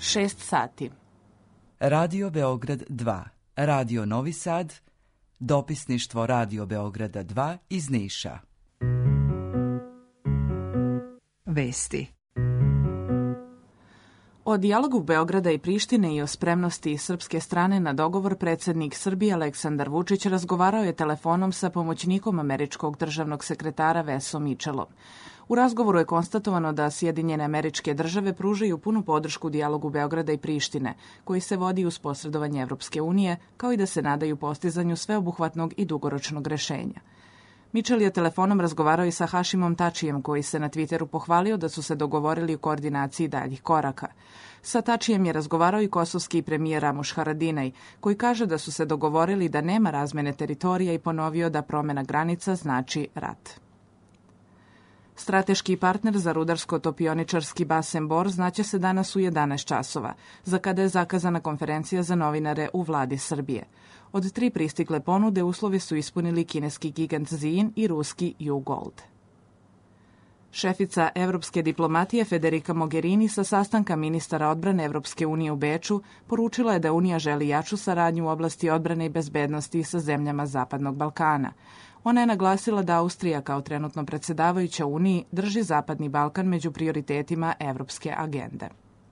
6 sati. Radio Beograd 2, Radio Novi Sad, dopisništvo Radio Beograda 2 iz Niša. Vesti. O dijalogu Beograda i Prištine i o spremnosti srpske strane na dogovor predsjednik Srbije Aleksandar Vučić razgovarao je telefonom sa pomoćnikom američkog državnog sekretara Vesom Mitchellom. U razgovoru je konstatovano da Sjedinjene Američke Države pružaju punu podršku dijalogu Beograda i Prištine, koji se vodi uz posredovanje Evropske unije, kao i da se nadaju postizanju sveobuhvatnog i dugoročnog rešenja. Mitchell je telefonom razgovarao i sa Hašimom Tačijem, koji se na Twitteru pohvalio da su se dogovorili u koordinaciji daljih koraka. Sa Tačijem je razgovarao i kosovski premijer Ramuš Haradinaj, koji kaže da su se dogovorili da nema razmene teritorija i ponovio da promjena granica znači rat. Strateški partner za rudarsko-topioničarski basen Bor znaće se danas u 11 časova, za kada je zakazana konferencija za novinare u vladi Srbije. Od 3 pristigle ponude uslovi su ispunili kineski gigant Ziyin i ruski U-Gold. Šefica evropske diplomatije Federica Mogherini sa sastanka ministara odbrane Evropske unije u Beču poručila je da Unija želi jaču saradnju u oblasti odbrane i bezbednosti sa zemljama Zapadnog Balkana. Ona je naglasila da Austrija kao trenutno predsjedavajuća Uniji drži Zapadni Balkan među prioritetima evropske agende.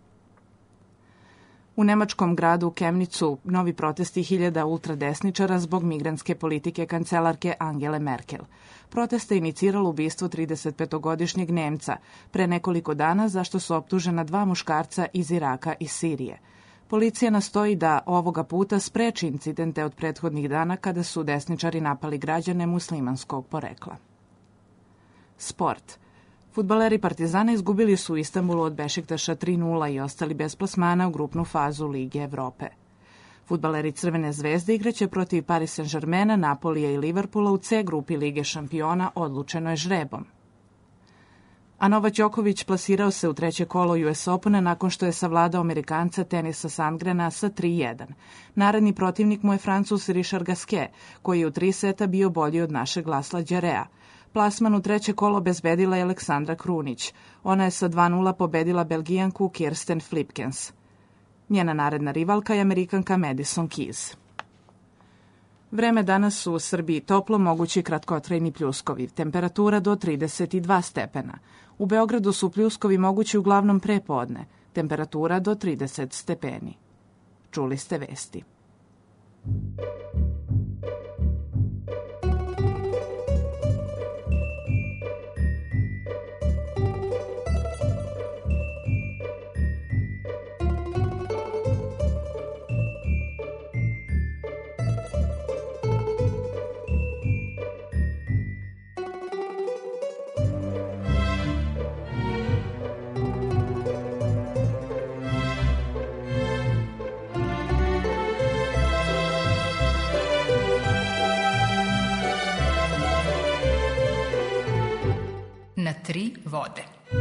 U nemačkom gradu Kemnicu novi protesti hiljada ultradesničara zbog migrantske politike kancelarke Angele Merkel. Proteste je iniciralo ubistvo 35-godišnjeg Nemca pre nekoliko dana za što su optužena 2 muškarca iz Iraka i Sirije. Policija nastoji da ovoga puta spreči incidente od prethodnih dana kada su desničari napali građane muslimanskog porekla. Sport. Fudbaleri Partizana izgubili su u Istanbulu od Bešiktaša 3:0 i ostali bez plasmana u grupnu fazu Lige Evrope. Fudbaleri Crvene zvezde igraće protiv Paris Saint-Germaina, Napolija i Liverpoola u C grupi Lige šampiona, odlučeno je žrebom. A Novak Đoković plasirao se u 3. kolo US Opena nakon što je savladao Amerikanca Tenisa Sandgrena sa 3:1. Naredni protivnik mu je Francuz Richard Gasquet, koji je u 3 seta bio bolji od našeg Lasla Đarea. Plasman u 3. kolo bezbedila je Aleksandra Krunić. Ona je sa 2:0 pobedila Belgijanku Kirsten Flipkens. Njena naredna rivalka je Amerikanka Madison Keys. Vreme danas u Srbiji toplo, mogući kratkotrajni pljuskovi. Temperatura do 32 stepena. U Beogradu su pljuskovi mogući uglavnom prepodne. Temperatura do 30 stepeni. Čuli ste vesti. Na 3 vode.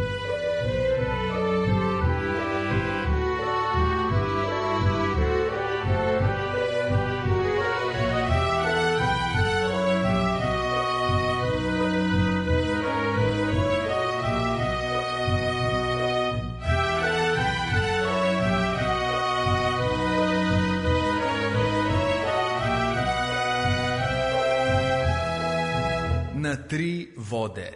Na 3 vode.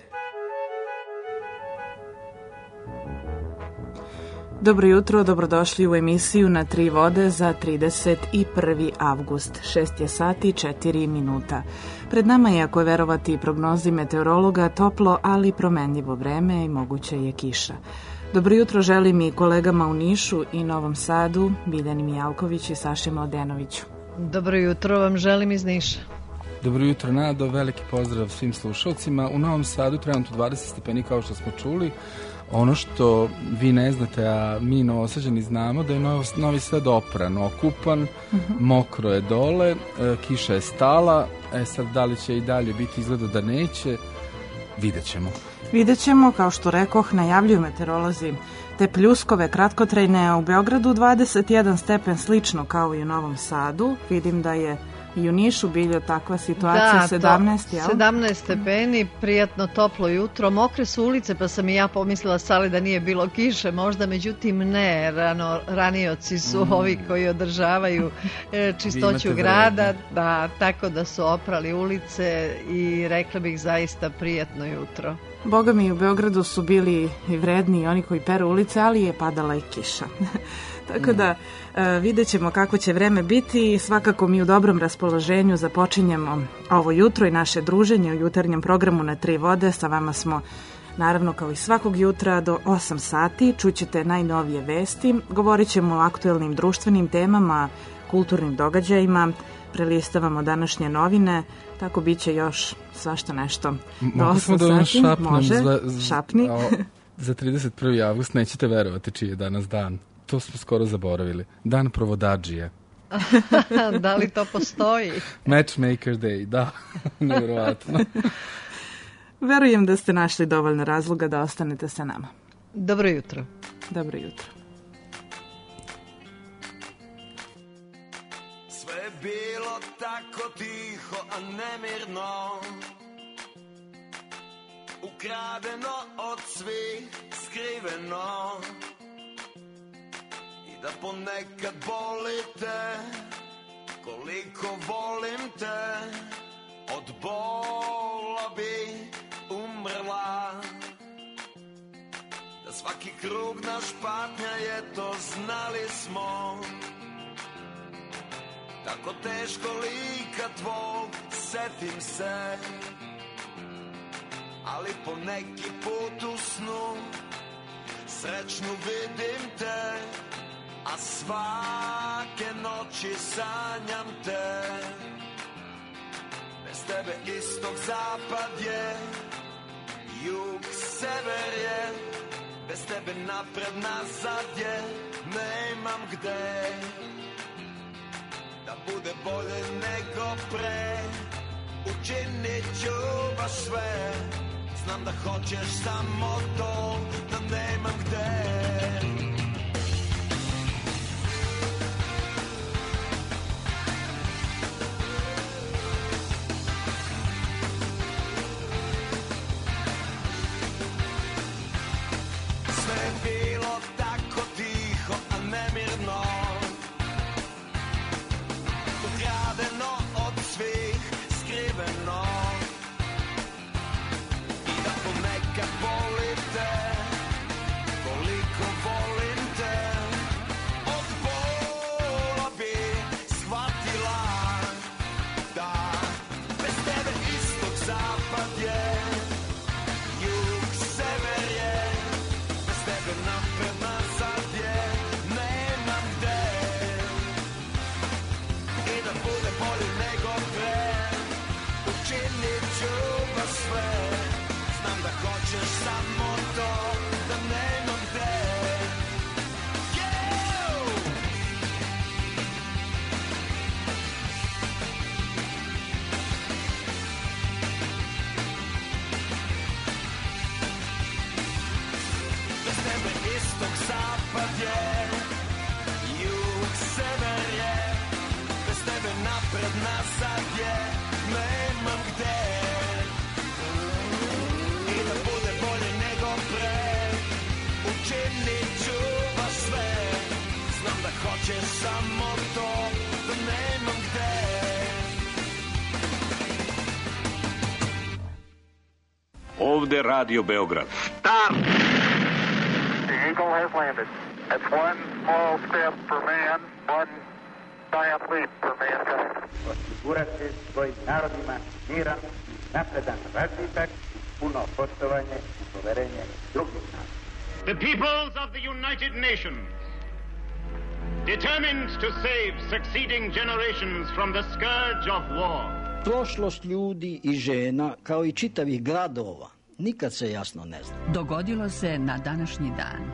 Dobro jutro, dobrodošli u emisiju Na 3 vode za 31. avgust. 6 je sati 4 minuta. Pred nama je, ako je verovati prognozi meteorologa, toplo, ali promenljivo vreme i moguće je kiša. Dobro jutro želim i kolegama u Nišu i Novom Sadu, Biljani Mijalković i Saši Mladenoviću. Dobro jutro vam želim iz Niša. Dobro jutro, Nado, veliki pozdrav svim slušalcima. U Novom Sadu trenutno 20 stepeni kao što smo čuli. Ono što vi ne znate, a mi Novosađani znamo, da je Novi Sad opran, okupan, mokro je dole, kiša je stala, sad da li će i dalje biti, izgleda da neće, vidjet ćemo. Vidjet ćemo, kao što rekoh, najavljuju meteorolozi te pljuskove kratkotrajne, u Beogradu 21 stepen, slično kao i u Novom Sadu. Vidim da je I u Nišu bilje takva situacija, 17, jel? 17 stepeni, prijatno toplo jutro. Mokre su ulice, pa sam i ja pomislila Sali da nije bilo kiše možda, međutim ne, ranioci su ovi koji održavaju čistoću grada, da, tako da su oprali ulice i rekla bih zaista prijatno jutro. Boga mi, u Beogradu su bili i vredni oni koji peru ulice, ali je padala i kiša. Tako da vidjet ćemo kako će vreme biti i svakako mi u dobrom raspoloženju započinjemo ovo jutro i naše druženje u jutarnjem programu Na tri vode. Sa vama smo naravno kao i svakog jutra do 8 sati. Čućete najnovije vesti, govorit ćemo o aktuelnim društvenim temama, kulturnim događajima, prelistavamo današnje novine, tako bit će još svašta nešto. Do 8 sati, može, šapni. Za 31. avgust nećete verovati čiji je danas dan. To smo skoro zaboravili. Dan provodadžije. Da li to postoji? Matchmaker day, da. Nevjerovatno. Verujem da ste našli dovoljno razloga da ostanete sa nama. Dobro jutro. Dobro jutro. Sve je bilo tako tiho, a nemirno, ukradeno od svih, skriveno. Da ponekad boli te, koliko volim te, od bola bi umrla. Da svaki krug naš patnja je, to znali smo. Tako teško lika tvog setim se, ali po neki put u snu srećnu vidim te. A svake noći sanjam te. Bez tebe istok zapad je, jug sever je. Bez tebe napred nazad je, nemam gde. Da bude bolje nego pre, učinit ću baš sve. Znam da hoćeš samo to, da nemam gde. Ovde Radio Beograd. Stop! The Eagle has landed. That's one small step for man, one giant leap for mankind. Osigurati svojim narodima miran, napredan razvitak, puno poštovanje i poverenje drugih naroda. The peoples of the United Nations, determined to save succeeding generations from the scourge of war. Prošlost ljudi i žena, kao i čitavih gradova, nikad se jasno ne zna. Dogodilo se na današnji dan.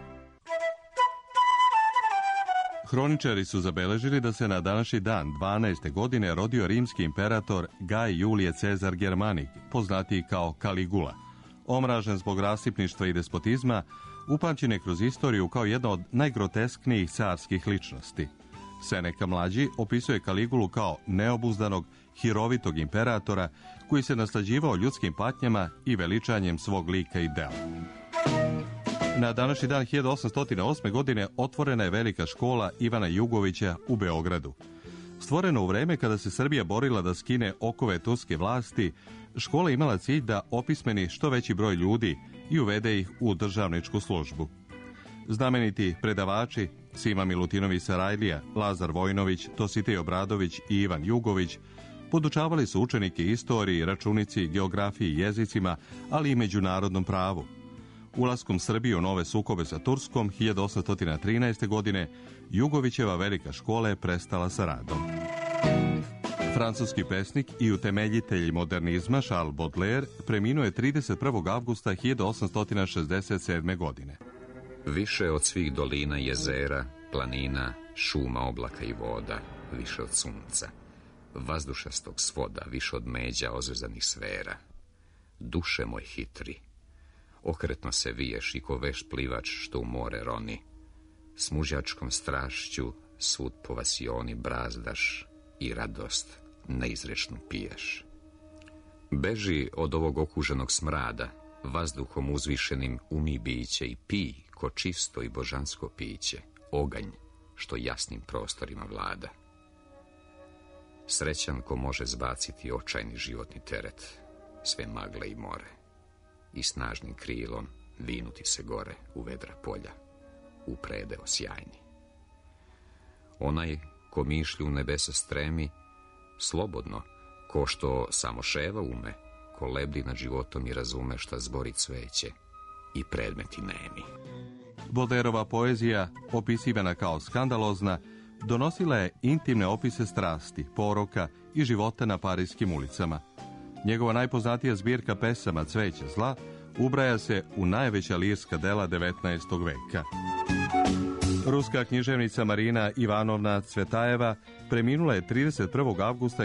Hroničari su zabeležili da se na današnji dan 12. godine rodio rimski imperator Gaj Julije Cezar Germanik, poznatiji kao Kaligula. Omražen zbog rasipništva i despotizma, upamćen je kroz istoriju kao jedna od najgrotesknijih carskih ličnosti. Seneca mlađi opisuje Kaligulu kao neobuzdanog, hirovitog imperatora koji se naslađivao ljudskim patnjama i veličanjem svog lika i dela. Na današnji dan 1808. godine otvorena je velika škola Ivana Jugovića u Beogradu. Stvorena u vreme kada se Srbija borila da skine okove turske vlasti, škola imala cilj da opismeni što veći broj ljudi i uvede ih u državničku službu. Znameniti predavači Sima Milutinović Sarajlija, Lazar Vojnović, Dositej Obradović i Ivan Jugović podučavali su učenike istoriji, računici, geografiji i jezicima, ali i međunarodnom pravu. Ulaskom Srbije u nove sukobe sa Turskom 1813. godine Jugovićeva velika škola je prestala sa radom. Francuski pesnik i utemeljitelj modernizma Charles Baudelaire preminuo je 31. avgusta 1867. godine. Više od svih dolina, jezera, planina, šuma, oblaka i voda, više od sunca, vazdušastog svoda, više od međa ozvezanih sfera. Duše moj hitri, okretno se viješ i ko veš plivač što u more roni. S mužjačkom strašću svud po vasioni brazdaš i radost neizrečnu piješ. Beži od ovog okuženog smrada, vazduhom uzvišenim umi biće i pij ko čisto i božansko piće, oganj što jasnim prostorima vlada. Srećan ko može zbaciti očajni životni teret, sve magle i more, i snažnim krilom vinuti se gore u vedra polja, u predeo sjajni. Onaj ko mišlju u nebesa stremi, slobodno, ko što samo ševa ume, ko lebdi nad životom i razume šta zbori cveće i predmeti nemi. Baudelaireova poezija, opisivana kao skandalozna, donosila je intimne opise strasti, poroka i života na parijskim ulicama. Njegova najpoznatija zbirka pesama Cveće zla ubraja se u najveća lirska dela 19. veka. Ruska književnica Marina Ivanovna Cvetajeva preminula je 31. avgusta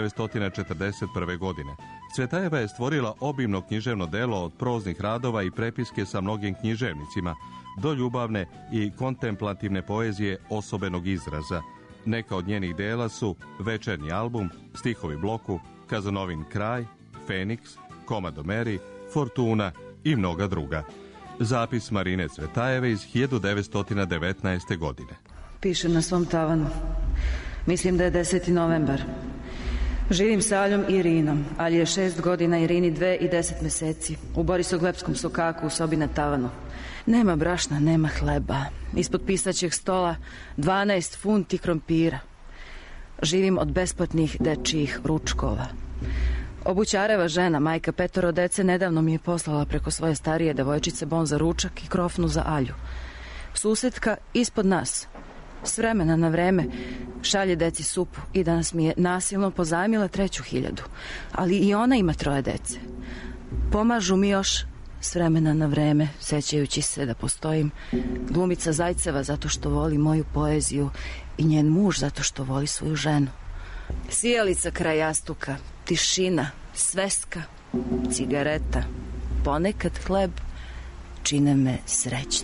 1941. godine. Cvetajeva je stvorila obimno književno delo od proznih radova i prepiske sa mnogim književnicima, do ljubavne i kontemplativne poezije osobenog izraza. Neka od njenih dela su Večernji album, Stihovi bloku, Kazanovin kraj, Feniks, Komado Meri, Fortuna i mnoga druga. Zapis Marine Cvetajeve iz 1919. godine. Pišem na svom tavanu. Mislim da je 10. novembar. Živim sa Aljom i Irinom. Alji je 6 godina, Irini 2 i 10 meseci. U Borisoglepskom sokaku u sobi na tavanu. Nema brašna, nema hleba. Ispod pisaćeg stola 12 funti krompira. Živim od besplatnih dečijih ručkova. Obućareva žena, majka 5 dece, nedavno mi je poslala preko svoje starije devojčice bon za ručak i krofnu za Alju. Susetka ispod nas, s vremena na vreme, šalje deci supu i danas mi je nasilno pozajmila 3.000, ali i ona ima 3 dece. Pomažu mi još s vremena na vreme, sećajući se da postojim, glumica Zajceva zato što voli moju poeziju i njen muž zato što voli svoju ženu. Sijalica kraj jastuka, tišina, sveska, cigareta, ponekad hleb čine me srećno.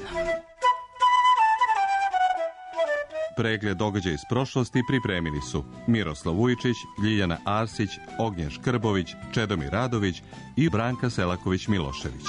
Pregled događaja iz prošlosti pripremili su Miroslav Vujčić, Ljiljana Arsić, Ognjen Škrbović, Čedomir Radović i Branka Selaković-Milošević.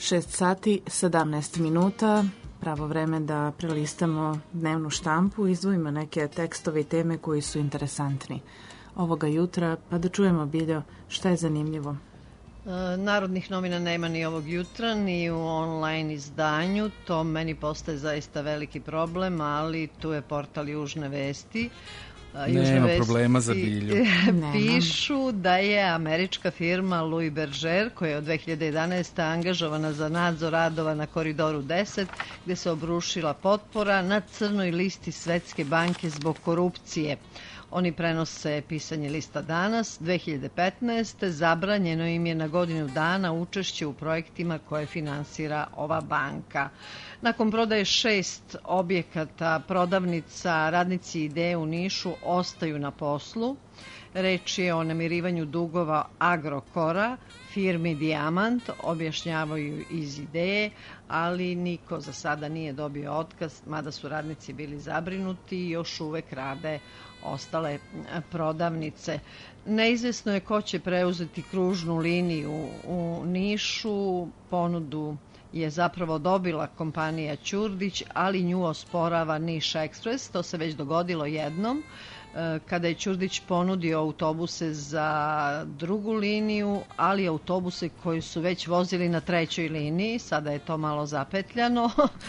6 sati, 17 minuta, pravo vreme da prelistamo dnevnu štampu, izdvojimo neke tekstove i teme koji su interesantni ovoga jutra, pa da čujemo, Biljo, šta je zanimljivo. Narodnih novina nema ni ovog jutra, ni u online izdanju, to meni postaje zaista veliki problem, ali tu je portal Južne vesti. Nema problema za Bilju. Pišu da je američka firma Louis Berger, koja je od 2011. angažovana za nadzor radova na Koridoru 10, gde se obrušila potpora, na crnoj listi Svetske banke zbog korupcije. Oni prenose pisanje lista danas. 2015. zabranjeno im je na godinu dana učešće u projektima koje finansira ova banka. Nakon prodaje 6 objekata, prodavnica, radnici Ideje u Nišu ostaju na poslu. Reč je o namirivanju dugova Agrokora, firmi Dijamant, objašnjavaju iz Ideje, ali niko za sada nije dobio otkaz, mada su radnici bili zabrinuti i još uvek rade ostale prodavnice. Neizvesno je ko će preuzeti kružnu liniju u Nišu. Ponudu je zapravo dobila kompanija Ćurdić, ali nju osporava Niš Ekspres. To se već dogodilo jednom, kada je Ćurdić ponudio autobuse za drugu liniju, ali autobuse koji su već vozili na trećoj liniji. Sada je to malo zapetljano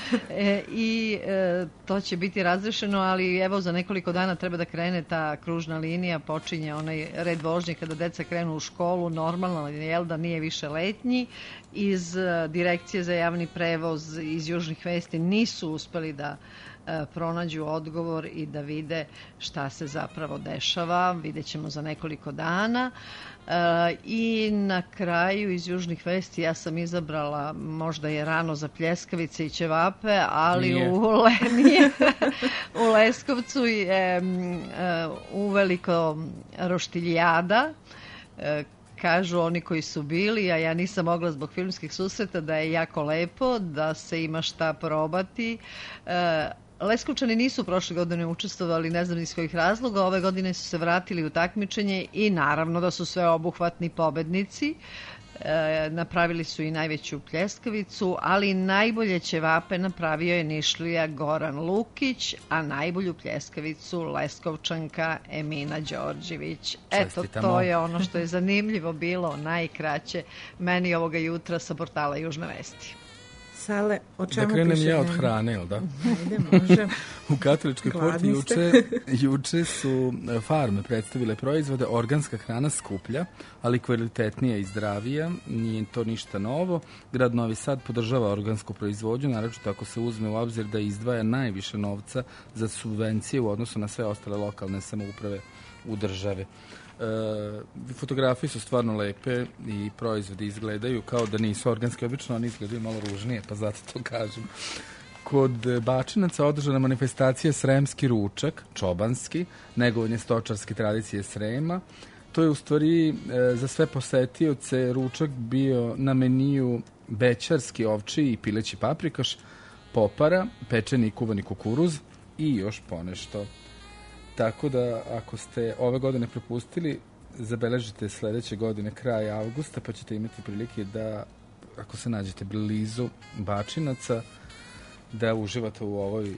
i to će biti razrešeno, ali evo za nekoliko dana treba da krene ta kružna linija, počinje onaj red vožnje kada deca krenu u školu, normalno je da nije više letnji. Iz Direkcije za javni prevoz iz Južnih vesti nisu uspeli da pronađu odgovor i da vide šta se zapravo dešava. Vidjet ćemo za nekoliko dana. I na kraju iz Južnih vesti ja sam izabrala, možda je rano za pljeskavice i ćevape, ali u Leskovcu je uveliko roštiljada. Kažu oni koji su bili, a ja nisam mogla zbog filmskih susreta, da je jako lepo, da se ima šta probati. Leskovčani nisu prošle godine učestvovali, ne znam iz kojih razloga, ove godine su se vratili u takmičenje i naravno da su sveobuhvatni pobednici. Napravili su i najveću pljeskavicu, ali najbolje ćevape napravio je Nišlija Goran Lukić, a najbolju pljeskavicu Leskovčanka Emina Đorđević. Eto, to je ono što je zanimljivo bilo, najkraće meni ovoga jutra sa portala Južne vesti. Sale, o čemu piše? Da krenem ja od hrane, jel da? Ajde, može. U Katoličkoj porti juče su farme predstavile proizvode, organska hrana skuplja, ali kvalitetnija i zdravija, nije to ništa novo. Grad Novi Sad podržava organsku proizvodnju, naročito ako se uzme u obzir da izdvaja najviše novca za subvencije u odnosu na sve ostale lokalne samouprave u državi. Fotografije su stvarno lepe i proizvodi izgledaju kao da nisu organski, obično oni izgledaju malo ružnije, pa zato to kažem. Kod Bačinaca održana manifestacija Sremski ručak, čobanski, negovanje stočarske tradicije Srema. To je u stvari za sve posetioce ručak bio na meniju bećarski ovčiji i pileći paprikaš, popara, pečeni i kuvani kukuruz i još ponešto. Tako da, ako ste ove godine propustili, zabeležite sledeće godine kraj avgusta, pa ćete imati prilike da, ako se nađete blizu Bačinaca, da uživate u ovoj,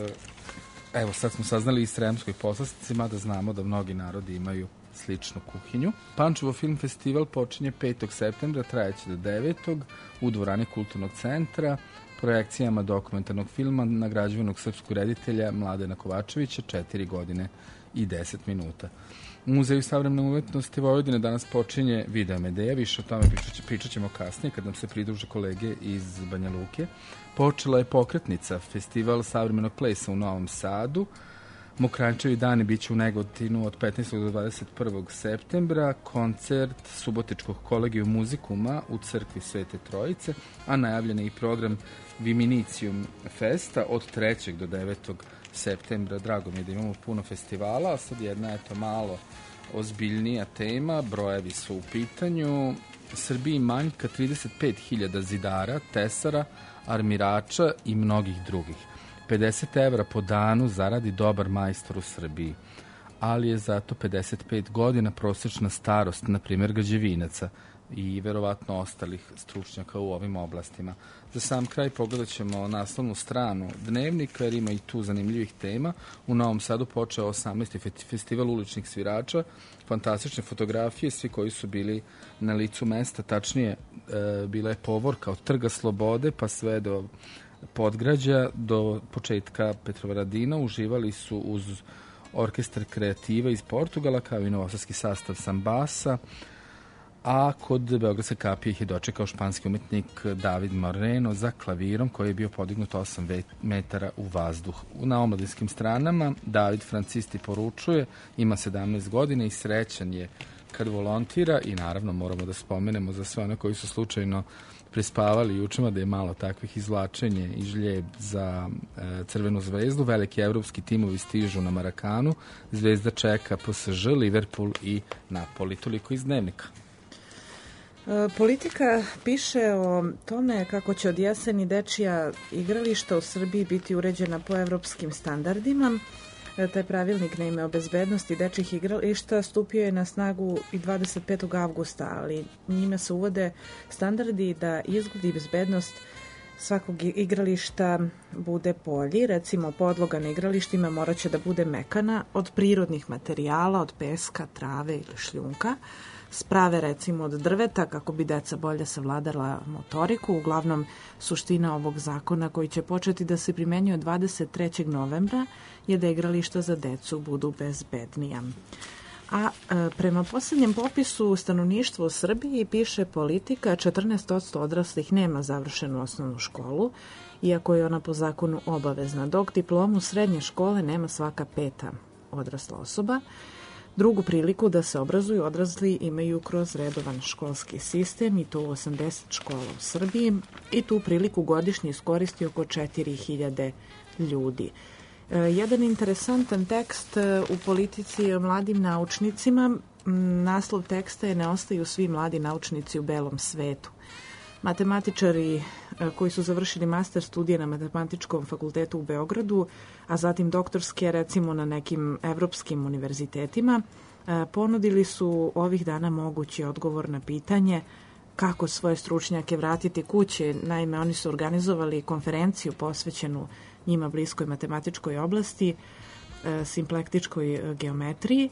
evo sad smo saznali i sremskoj poslastici, mada znamo da mnogi narodi imaju sličnu kuhinju. Pančevo film festival počinje 5. septembra, trajeće do 9. u dvorani Kulturnog centra, projekcijama dokumentarnog filma nagrađivanog srpskog reditelja Mladena Kovačevića 4 godine i 10 minuta. U Muzeju savremene umetnosti Vojvodine danas počinje Video Medeja, više o tome pričat ćemo kasnije kad nam se pridruže kolege iz Banja Luke. Počela je pokretnica, festival savremenog plesa u Novom Sadu. Mokrančevi dani biće u Negotinu od 15. do 21. septembra, koncert Subotičkog kolegiju muzikuma u crkvi Svete Trojice, a najavljen je i program Viminicium Festa od 3. do 9. septembra. Drago mi je da imamo puno festivala, a sad jedna je to malo ozbiljnija tema, brojevi su u pitanju. Srbiji manjka 35.000 zidara, tesara, armirača i mnogih drugih. 50 evra po danu zaradi dobar majstor u Srbiji, ali je zato 55 godina prosječna starost, na primjer građevinaca. i verovatno ostalih stručnjaka u ovim oblastima. Za sam kraj pogledat ćemo naslovnu stranu Dnevnika, jer ima i tu zanimljivih tema. U Novom Sadu počeo 18. festival uličnih svirača, fantastične fotografije, svi koji su bili na licu mesta, tačnije bila je povorka od Trga Slobode pa sve do Podgrađa, do početka Petrovaradina. Uživali su uz orkestar kreativa iz Portugala, kao i novosadski sastav Sambasa, a kod Beogradske kapije ih je dočekao španski umetnik David Moreno za klavirom koji je bio podignut 8 metara u vazduh. Na omladinskim stranama David Francisti poručuje, ima 17 godina i srećan je kad volontira i naravno moramo da spomenemo za sve one koji su slučajno prespavali jučema da je malo takvih izvlačenje i žljeb za Crvenu zvezdu. Veliki evropski timovi stižu na Marakanu, Zvezda čeka PSG, Liverpool i Napoli. Toliko iz Dnevnika. Politika piše o tome kako će od jeseni dečija igrališta u Srbiji biti uređena po evropskim standardima. Taj pravilnik na ime o bezbednosti dečjih igrališta stupio je na snagu i 25. avgusta, ali njime se uvode standardi da izgled i bezbednost svakog igrališta bude bolji. Recimo, podloga na igralištima morat će da bude mekana od prirodnih materijala, od peska, trave ili šljunka. Sprave recimo od drveta kako bi deca bolje savladala motoriku. Uglavnom, suština ovog zakona koji će početi da se primenjuje 23. novembra je da igrališta za decu budu bezbednija. A prema posljednjem popisu stanovništva u Srbiji, piše Politika, 14% odraslih nema završenu osnovnu školu, iako je ona po zakonu obavezna, dok diplomu srednje škole nema svaka 5. odrasla osoba. Drugu priliku da se obrazuju odrasli imaju kroz redovan školski sistem i to u 80 škola u Srbiji i tu priliku godišnje iskoristi oko 4000 ljudi. Jedan interesantan tekst u Politici o mladim naučnicima, naslov teksta je Ne ostaju svi mladi naučnici u belom svetu. Matematičari koji su završili master studije na Matematičkom fakultetu u Beogradu, a zatim doktorske recimo na nekim evropskim univerzitetima, ponudili su ovih dana mogući odgovor na pitanje kako svoje stručnjake vratiti kući. Naime, oni su organizovali konferenciju posvećenu njima bliskoj matematičkoj oblasti, simplektičkoj geometriji,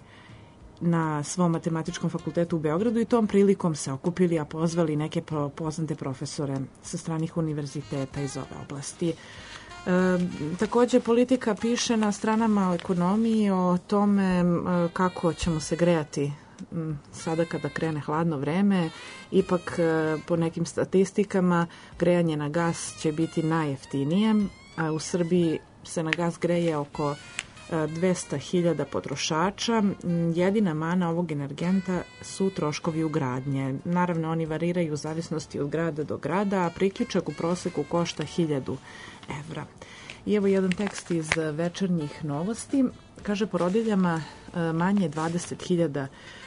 na svom matematičkom fakultetu u Beogradu i tom prilikom se okupili, a pozvali neke poznate profesore sa stranih univerziteta iz ove oblasti. Također Politika piše na stranama o ekonomiji o tome kako ćemo se grejati sada kada krene hladno vreme. Ipak po nekim statistikama grejanje na gas će biti najjeftinije, a u Srbiji se na gas greje oko 200.000 potrošača. Jedina mana ovog energenta su troškovi ugradnje. Naravno, oni variraju u zavisnosti od grada do grada, a priključak u proseku košta 1000 evra. I evo jedan tekst iz Večernjih novosti. Kaže, porodiljama manje 20.000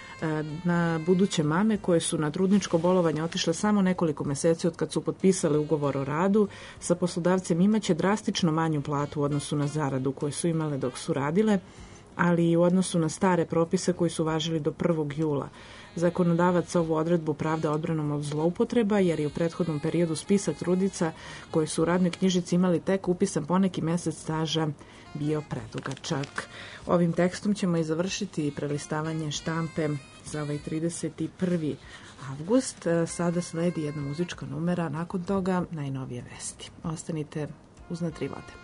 na buduće mame koje su na trudničko bolovanje otišle samo nekoliko meseci od kad su potpisale ugovor o radu sa poslodavcem imaće drastično manju platu u odnosu na zaradu koju su imale dok su radile, ali i u odnosu na stare propise koji su važili do 1. jula. Zakonodavac ovu odredbu pravda odbranom od zloupotreba, jer je u prethodnom periodu spisak trudnica koje su u radnoj knjižici imali tek upisan poneki mesec staža bio predugačak. Ovim tekstom ćemo i završiti prelistavanje štampe za ovaj 31. avgust. Sada sledi jedna muzička numera, nakon toga najnovije vesti. Ostanite uz Na tri vode.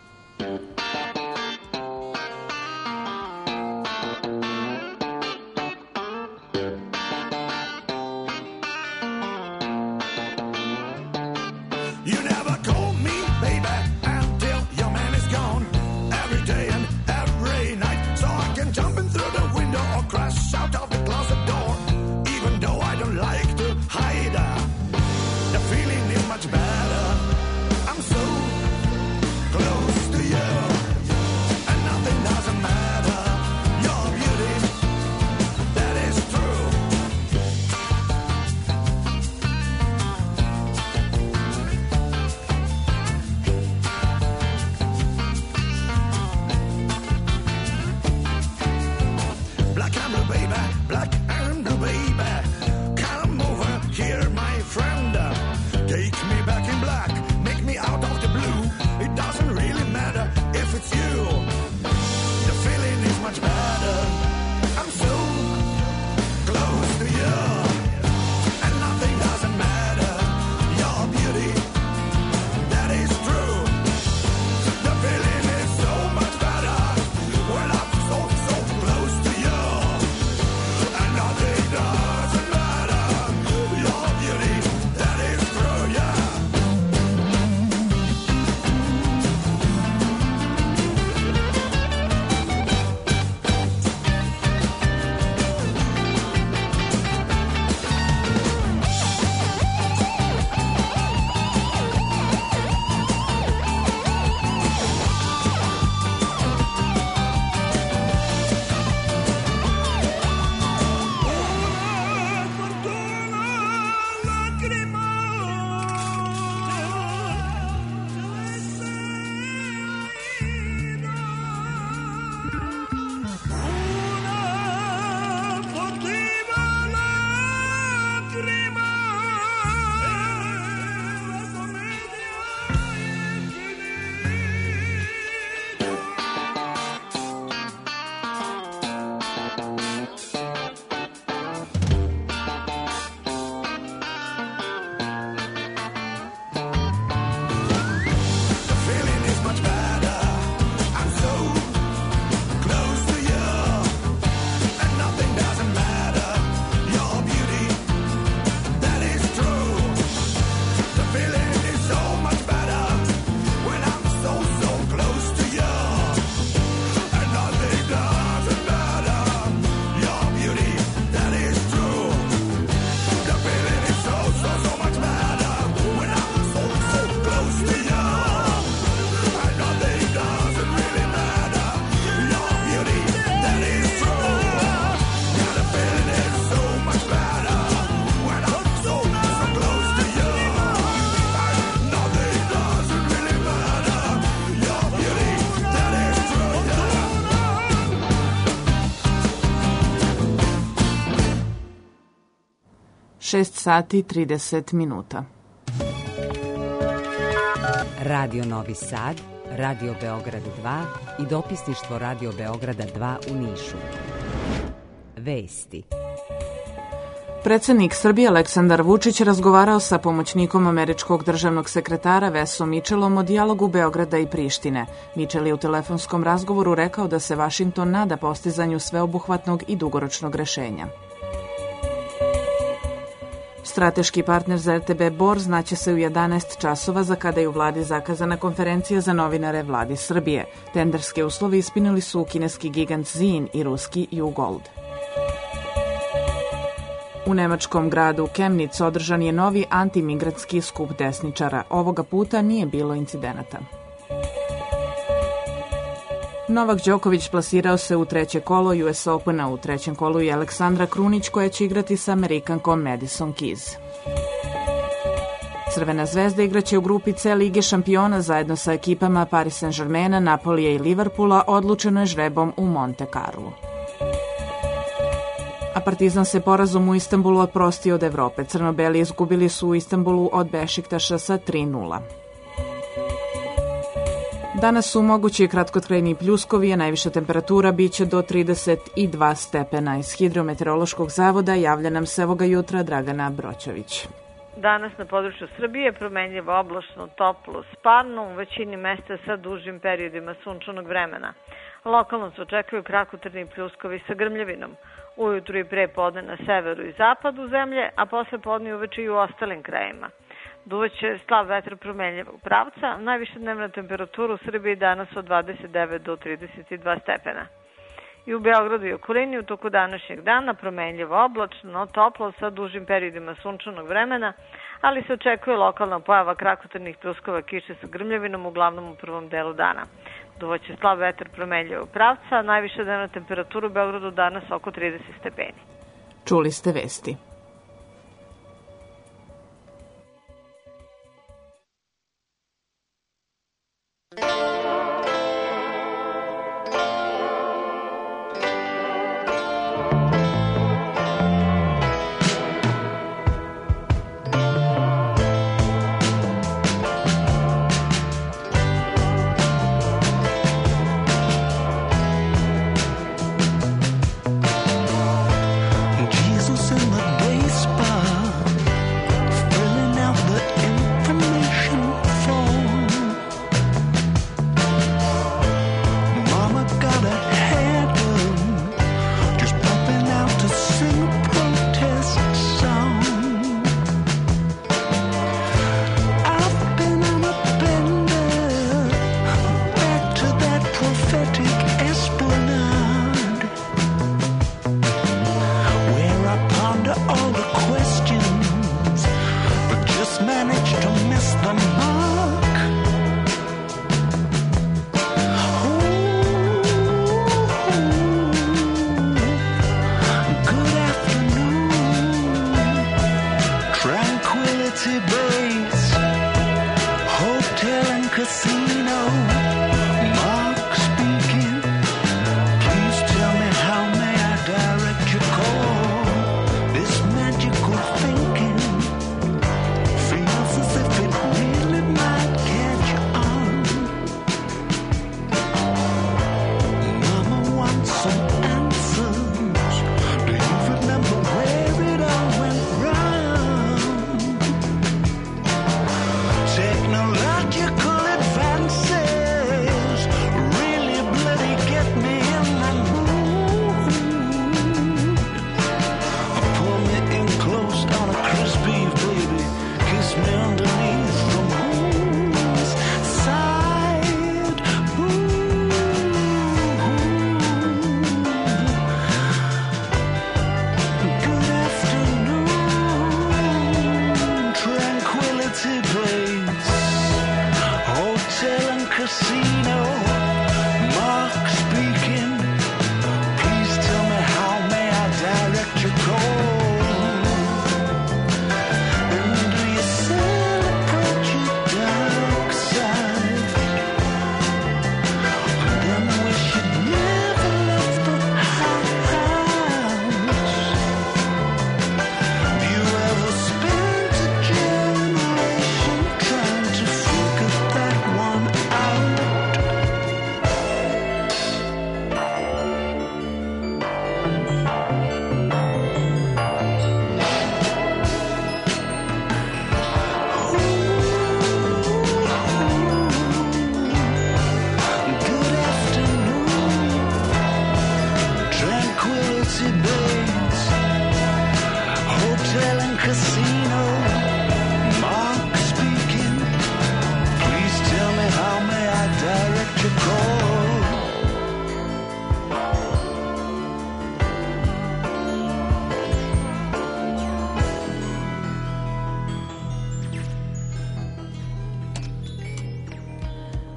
Much better. I'm so close to you. 6 sati 30 minuta. Radio Novi Sad, Radio Beograd 2 i dopisništvo Radio Beograda 2 u Nišu. Vesti. Predsednik Srbije Aleksandar Vučić razgovarao sa pomoćnikom američkog državnog sekretara Vesom Mitchellom o dijalogu Beograda i Prištine. Mitchell je u telefonskom razgovoru rekao da se Vašington nada postizanju sveobuhvatnog i dugoročnog rešenja. Strateški partner za RTB Bor znaće se u 11 časova za kada je u vladi zakazana konferencija za novinare vladi Srbije. Tenderske uslovi ispunili su kineski gigant Zin i ruski Jugold. U nemačkom gradu Chemnitz održan je novi antimigratski skup desničara. Ovoga puta nije bilo incidenata. Novak Đoković plasirao se u treće kolo US Opena. U trećem kolu je Aleksandra Krunić koja će igrati sa Amerikankom Madison Keys. Crvena zvezda igraće u grupi C Lige šampiona zajedno sa ekipama Paris Saint-Germaina, Napolija i Liverpoola. Odlučeno je žrebom u Monte Carlo. A Partizan se porazom u Istanbulu oprostio od Evrope. Crno-beli izgubili su u Istanbulu od Bešiktaša sa 3:0. Danas su mogući kratkotrajni pljuskovi, a najviša temperatura biće do 32 stepena. Iz Hidrometeorološkog zavoda javlja nam se ovoga jutra Dragana Broćović. Danas na području Srbije promenljivo oblačno, toplo, sparno, u većini mesta sa dužim periodima sunčanog vremena. Lokalno se očekuju kratkotrajni pljuskovi sa grmljavinom. Ujutru i pre podne na severu i zapadu zemlje, a posle podne i uveče i u ostalim krajima. Duvaće slab vetar promenljivog pravca, najviša dnevna temperatura u Srbiji danas od 29 do 32 stepena. I u Beogradu i okolini u toku današnjeg dana promenljivo oblačno, toplo sa dužim periodima sunčanog vremena, ali se očekuje lokalna pojava kratkotrajnih pljuskova kiše sa grmljavinom uglavnom u prvom delu dana. Duvaće slab vetar promenljivog pravca, najviša dnevna temperatura u Beogradu danas oko 30 stepeni. Čuli ste vesti.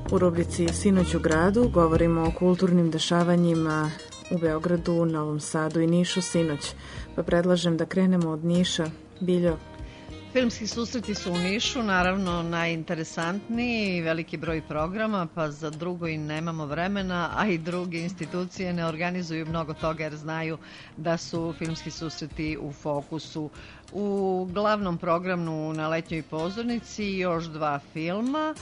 U rubrici Sinoć u gradu govorimo o kulturnim dešavanjima u Beogradu, Novom Sadu i Nišu sinoć. Pa predlažem da krenemo od Niša. Biljo. Filmski susreti su u Nišu, naravno najinteresantniji, veliki broj programa, pa za drugo i nemamo vremena, a i druge institucije ne organizuju mnogo toga jer znaju da su filmski susreti u fokusu. U glavnom programu na letnjoj pozornici još 2 filma,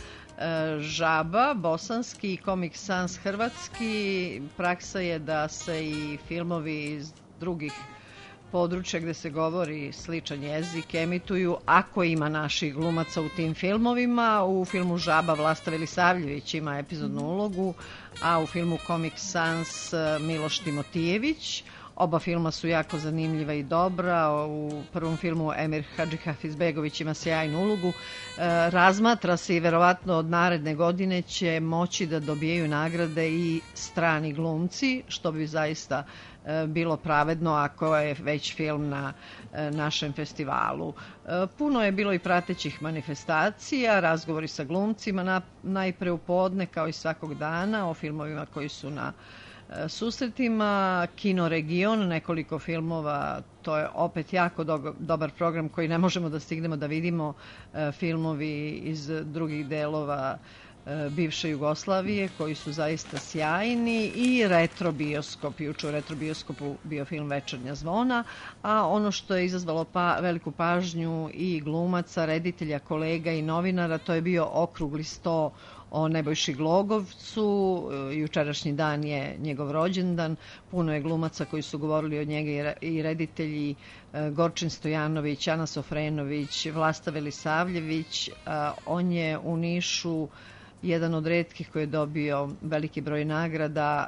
Žaba, bosanski, i Comic Sans, hrvatski. Praksa je da se i filmovi iz drugih područja gde se govori sličan jezik emituju ako ima naših glumaca u tim filmovima. U filmu Žaba Vlasta Velisavljević ima epizodnu ulogu, a u filmu Comic Sans Miloš Timotijević. Oba filma su jako zanimljiva i dobra. U prvom filmu Emir Hadžihafizbegović ima sjajnu ulogu. Razmatra se i verovatno od naredne godine će moći da dobijaju nagrade i strani glumci, što bi zaista bilo pravedno ako je već film na našem festivalu. Puno je bilo i pratećih manifestacija, razgovori sa glumcima, najpre u podne kao i svakog dana o filmovima koji su na susretima. Kino Region, nekoliko filmova, to je opet jako dobar program koji ne možemo da stignemo da vidimo, filmovi iz drugih delova bivše Jugoslavije koji su zaista sjajni, i retro bioskop. Juče u retro bioskopu bio film Večernja zvona, a ono što je izazvalo veliku pažnju i glumaca, reditelja, kolega i novinara, to je bio okrugli sto o Nebojši Glogovcu. Jučerašnji dan je njegov rođendan. Puno je glumaca koji su govorili od njega, i reditelji Gorčin Stojanović, Ana Sofrenović, Vlasta Velisavljević. On je u Nišu jedan od retkih koji je dobio veliki broj nagrada.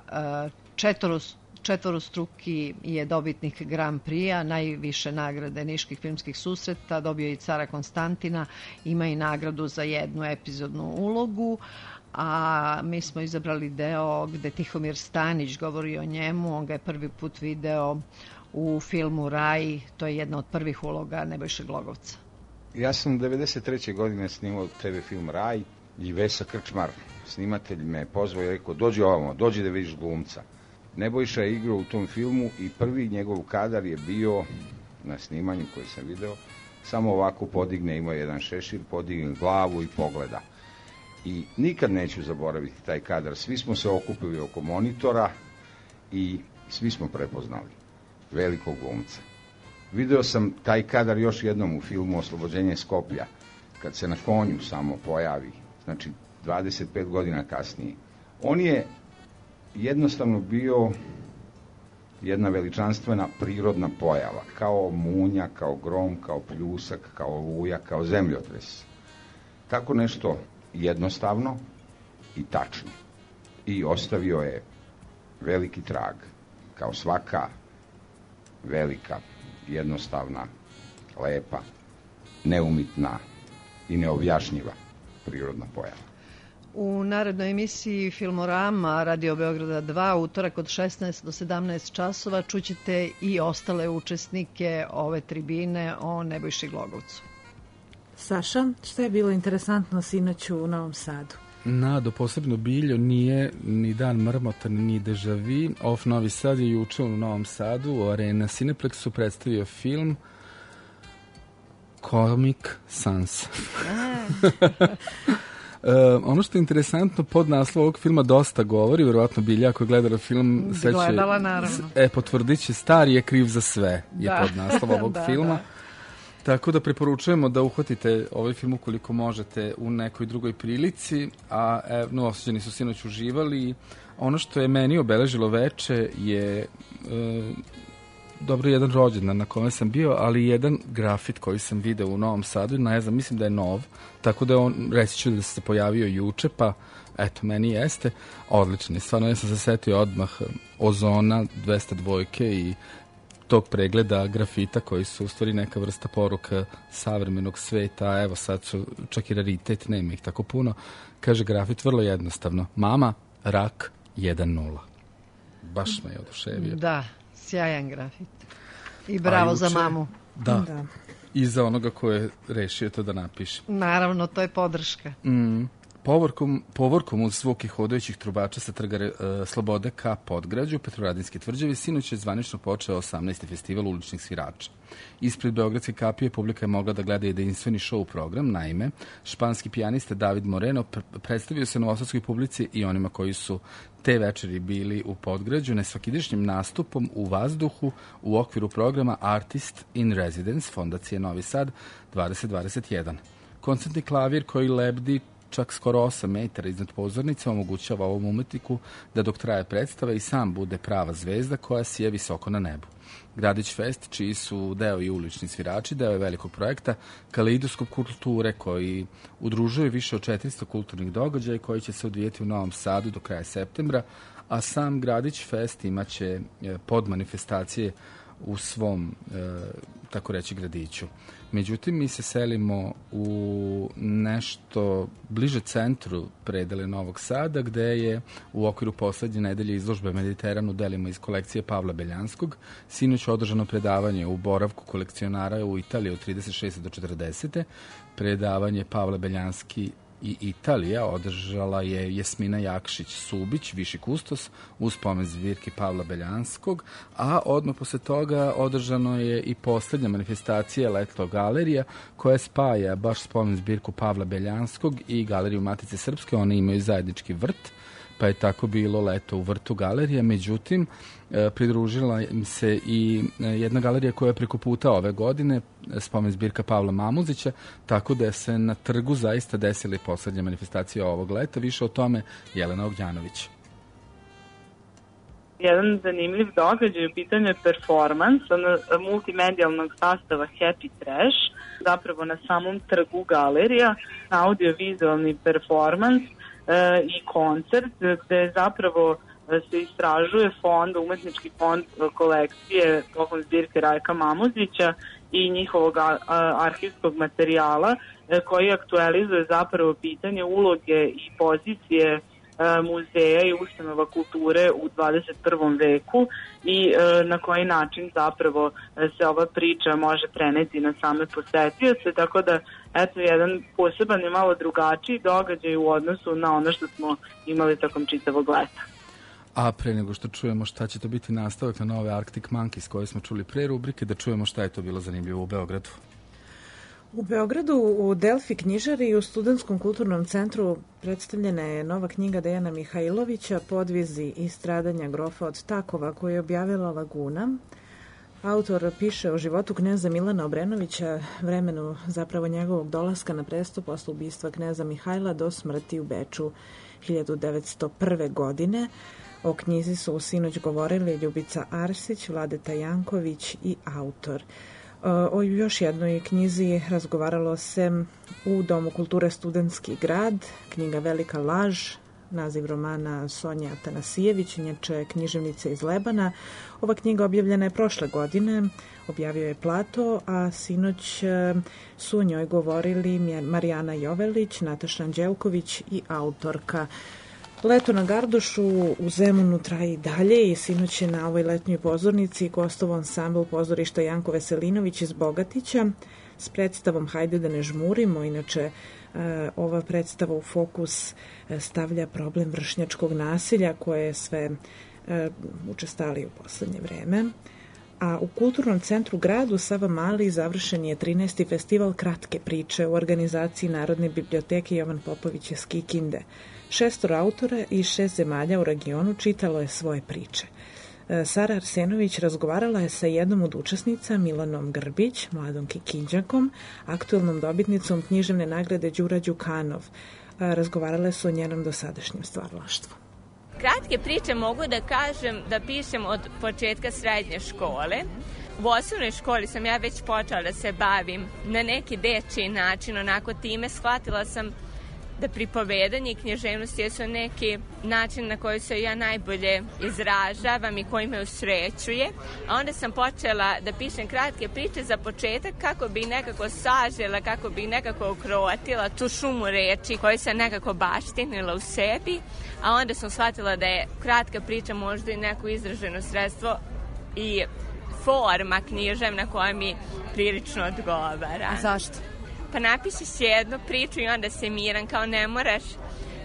Četvorostruki je dobitnik Grand Prix-a, najviše nagrade niških filmskih susreta, dobio i Cara Konstantina, ima i nagradu za jednu epizodnu ulogu, a mi smo izabrali deo gde Tihomir Stanić govori o njemu. On ga je prvi put video u filmu Raj, to je jedna od prvih uloga Nebojše Glogovca. Ja sam 1993. godine snimao TV film Raj i Vesa Krčmar, snimatelj, me pozvao i rekao: dođi ovamo, dođi da vidiš glumca. Nebojša je igrao u tom filmu i prvi njegov kadar je bio na snimanju koji sam video, samo ovako podigne, ima jedan šešir, podigne glavu i pogleda. I nikad neću zaboraviti taj kadar. Svi smo se okupili oko monitora i svi smo prepoznali velikog glumca. Video sam taj kadar još jednom u filmu Oslobođenje Skoplja, kad se na konju samo pojavi, znači 25 godina kasnije. On je jednostavno bio jedna veličanstvena prirodna pojava, kao munja, kao grom, kao pljusak, kao oluja, kao zemljotres. Tako nešto jednostavno i tačno. I ostavio je veliki trag, kao svaka velika, jednostavna, lepa, neumitna i neobjašnjiva prirodna pojava. U narednoj emisiji Filmorama Radio Beograda 2 utorak od 16 do 17 časova čućete i ostale učesnike ove tribine o Nebojši Glogovcu. Saša, šta je bilo interesantno sinoć u Novom Sadu? Nado, posebno Biljo, nije ni Dan mrmotan, ni Deja Vu. Off Novi Sad je juče u Novom Sadu u Arena Cineplexu predstavio film Comic Sans. Ono što je interesantno, pod naslov ovog filma dosta govori, vjerovatno Bilja ako je gledala film gledala, naravno. Potvrdit će Stari je kriv za sve, je pod naslov ovog filma. Tako da preporučujemo da uhvatite ovaj film ukoliko možete u nekoj drugoj prilici, a Osuđeni su sinoć uživali. Ono što je meni obeležilo veče je dobro jedan rođendan na kome sam bio, ali jedan grafit koji sam video u Novom Sadu, ne znam, mislim da je nov, tako da je on, reći ću da se pojavio juče, pa eto, meni jeste odličan. I stvarno ja sam se setio odmah Ozona, 202 i tog pregleda grafita koji su u stvari neka vrsta poruka savremenog sveta, a evo sad su čak i raritet, nema ih tako puno. Kaže grafit vrlo jednostavno: mama, rak, 1-0. Baš me je oduševio. Da, sjajan grafit. I bravo za mamu. Da. I za onoga ko je rešio to da napiše. Naravno, to je podrška. Povorkom uz zvuki hodajućih trubača sa trga Slobode ka Podgrađu, Petrovaradinske tvrđave, sinoć je zvanično počeo 18. festival uličnih svirača. Ispred Beogradske kapije publika je mogla da gleda jedinstveni show program, naime, španski pijanista David Moreno predstavio se novosadskoj publici i onima koji su te večeri bili u Podgrađu nesvakidašnjim nastupom u vazduhu u okviru programa Artist in Residence Fondacije Novi Sad 2021. Koncertni klavir koji lebdi čak skoro 8 metara iznad pozornice omogućava ovom umetniku da dok traje predstava i sam bude prava zvezda koja sije visoko na nebu. Gradić Fest, čiji su deo i ulični svirači, deo je velikog projekta Kaleidoskop kulture koji udružuje više od 400 kulturnih događaja koji će se odvijeti u Novom Sadu do kraja septembra, a sam Gradić Fest imaće podmanifestacije u svom, tako reći, gradiću. Međutim, mi se selimo u nešto bliže centru predele Novog Sada, gde je u okviru poslednje nedelje izložbe Mediteran u delima iz kolekcije Pavla Beljanskog sinoć održano predavanje u boravku kolekcionara u Italiji od 36. do 40. Predavanje Pavla Beljanski i Italija održala je Jasmina Jakšić-Subić, viši kustos, uz spomen zbirki Pavla Beljanskog, a odmah posle toga održano je i poslednja manifestacija Leto galerija, koja spaja baš spomen zbirku Pavla Beljanskog i Galeriju Matice Srpske. One imaju zajednički vrt, pa je tako bilo leto u vrtu galerije. Međutim, pridružila im se i jedna galerija koja je preko puta ove godine, spomen zbirka Pavla Mamuzića, tako da se na trgu zaista desila i poslednja manifestacija ovog leta. Više o tome Jelena Ognjanović. Jedan zanimljiv događaj u pitanju je performans multimedijalnog sastava Happy Trash, zapravo na samom trgu galerija, audio-vizualni performans i koncert gde zapravo se istražuje umetnički fond kolekcije tokom zbirke Rajka Mamuzića i njihovog arhivskog materijala koji aktualizuje zapravo pitanje uloge i pozicije muzeja i ustanova kulture u 21. veku i na koji način zapravo se ova priča može preneti na same posetioce, tako da eto jedan poseban i malo drugačiji događaj u odnosu na ono što smo imali tokom čitavog leta. A pre nego što čujemo šta će to biti nastavak na nove Arctic Monkeys koje smo čuli pre rubrike, da čujemo šta je to bilo zanimljivo u Beogradu. U Beogradu u Delfi knjižari i u Studentskom kulturnom centru predstavljena je nova knjiga Dejana Mihajlovića Podvizi i stradanja grofa od Takova koju je objavila Laguna. Autor piše o životu kneza Milana Obrenovića, vremenu zapravo njegovog dolaska na presto posle ubistva kneza Mihajla do smrti u Beču 1901. godine. O knjizi su sinoć govorili Ljubica Arsić, Vladeta Janković i autor. O još jednoj knjizi razgovaralo se u Domu kulture Studentski grad, knjiga Velika laž, naziv romana Sonje Atanasijević, inače književnice iz Lebana. Ova knjiga objavljena je prošle godine, objavio je Plato, a sinoć su o njoj govorili Marijana Jovelić, Nataša Anđelković i autorka. Leto na Gardošu u Zemunu traje i dalje i sinoć je na ovoj letnjoj pozornici gostovao ansambl pozorišta Janko Veselinović iz Bogatića s predstavom Hajde da ne žmurimo. Inače, ova predstava u fokus stavlja problem vršnjačkog nasilja koje je sve učestali u poslednje vreme. A u Kulturnom centru gradu Sava Mali završen je 13. festival Kratke priče u organizaciji Narodne biblioteke Jovan Popović iz Kikinde. 6 autora iz 6 zemalja u regionu čitalo je svoje priče. Sara Arsenović razgovarala je sa jednom od učesnica, Milanom Grbić, mladom Kikinđakom, aktuelnom dobitnicom književne nagrade Đura Đukanov. Razgovarale su o njenom dosadašnjem stvaralaštvu. Kratke priče mogu da kažem da pišem od početka srednje škole. U osnovnoj školi sam ja već počela da se bavim na neki dečiji način, onako time shvatila sam da pripovedanje i književnost jesu neki način na koji se ja najbolje izražavam i koji me usrećuje. A onda sam počela da pišem kratke priče za početak kako bi nekako sažela, kako bi nekako ukrotila tu šumu reči koji sam nekako baštinila u sebi. A onda sam shvatila da je kratka priča možda i neko izraženo sredstvo i forma književna koja mi prilično odgovara. Zašto? Pa napišeš jednu priču i onda se miran, kao ne moraš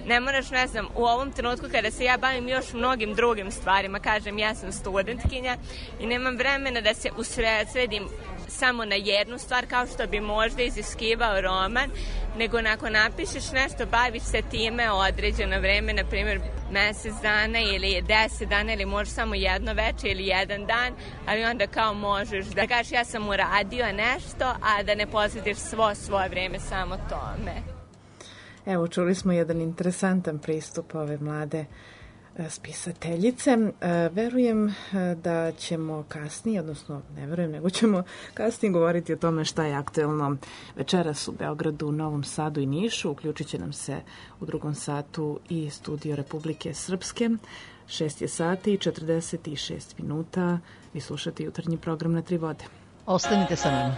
Ne moraš, ne znam, u ovom trenutku kada se ja bavim još mnogim drugim stvarima, kažem, ja sam studentkinja i nemam vremena da se usredsredim samo na jednu stvar kao što bi možda iziskivao roman, nego ako napišeš nešto, baviš se time određeno vreme, na primjer mesec dana ili 10 dana ili možda samo jedno veče ili jedan dan, ali onda kao možeš da kažeš ja sam uradio nešto, a da ne posvetiš svoje vreme samo tome. Evo, čuli smo jedan interesantan pristup ove mlade spisateljice. Verujem da ćemo kasnije, odnosno ne verujem, nego ćemo kasnije govoriti o tome šta je aktuelno večeras u Beogradu, Novom Sadu i Nišu. Uključit će nam se u drugom satu i studio Republike Srpske. 6 je sati i 46 minuta. Vi slušate jutarnji program Na tri vode. Ostanite sa nama.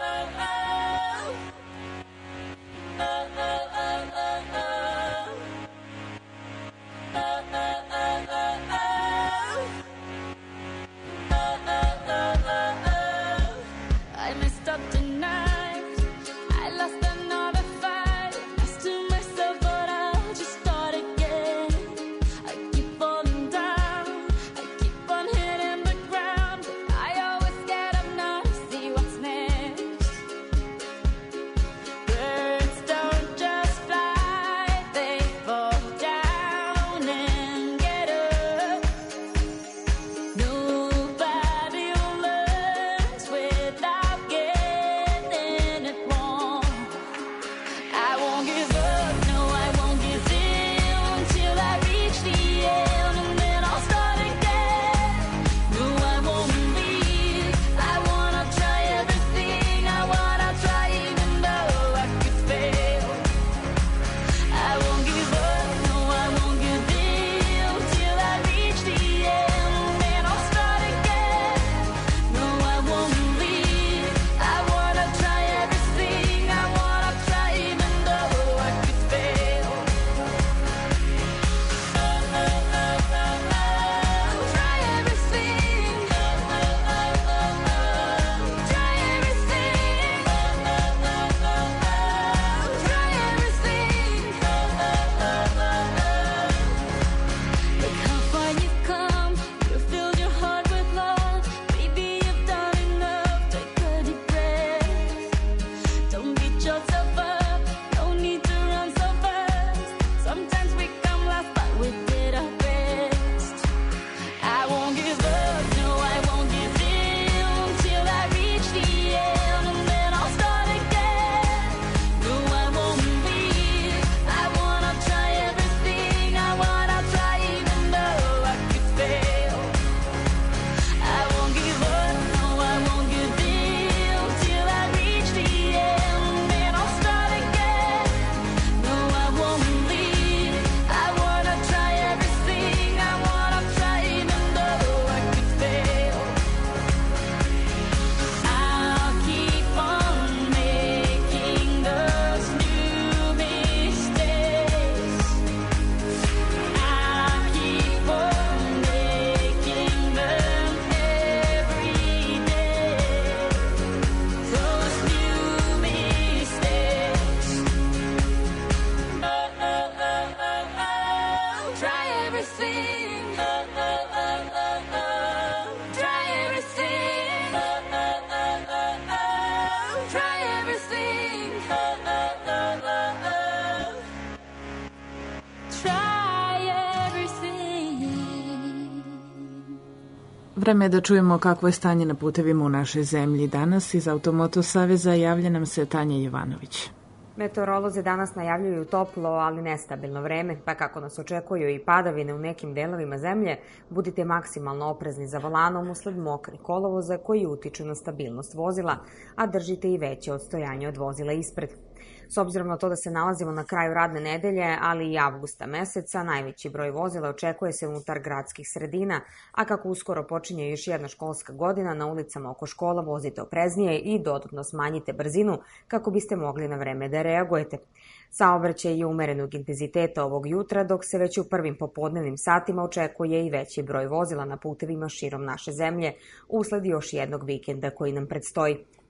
Vreme je da čujemo kakvo je stanje na putevima u našoj zemlji. Danas iz Automoto Saveza javlja nam se Tanja Jovanović. Meteorolozi danas najavljuju toplo, ali nestabilno vreme, pa kako nas očekuju i padavine u nekim delovima zemlje, budite maksimalno oprezni za volanom usled mokrih kolovoza koji utiču na stabilnost vozila, a držite i veće odstojanje od vozila ispred. S obzirom na to da se nalazimo na kraju radne nedelje, ali i avgusta meseca, najveći broj vozila očekuje se unutar gradskih sredina, a kako uskoro počinje još jedna školska godina, na ulicama oko škola vozite opreznije i dodatno smanjite brzinu kako biste mogli na vreme da reagujete. Saobraćaj je umerenog intenziteta ovog jutra, dok se već u prvim popodnevnim satima očekuje i veći broj vozila na putevima širom naše zemlje, usled još jednog vikenda koji nam predstoji.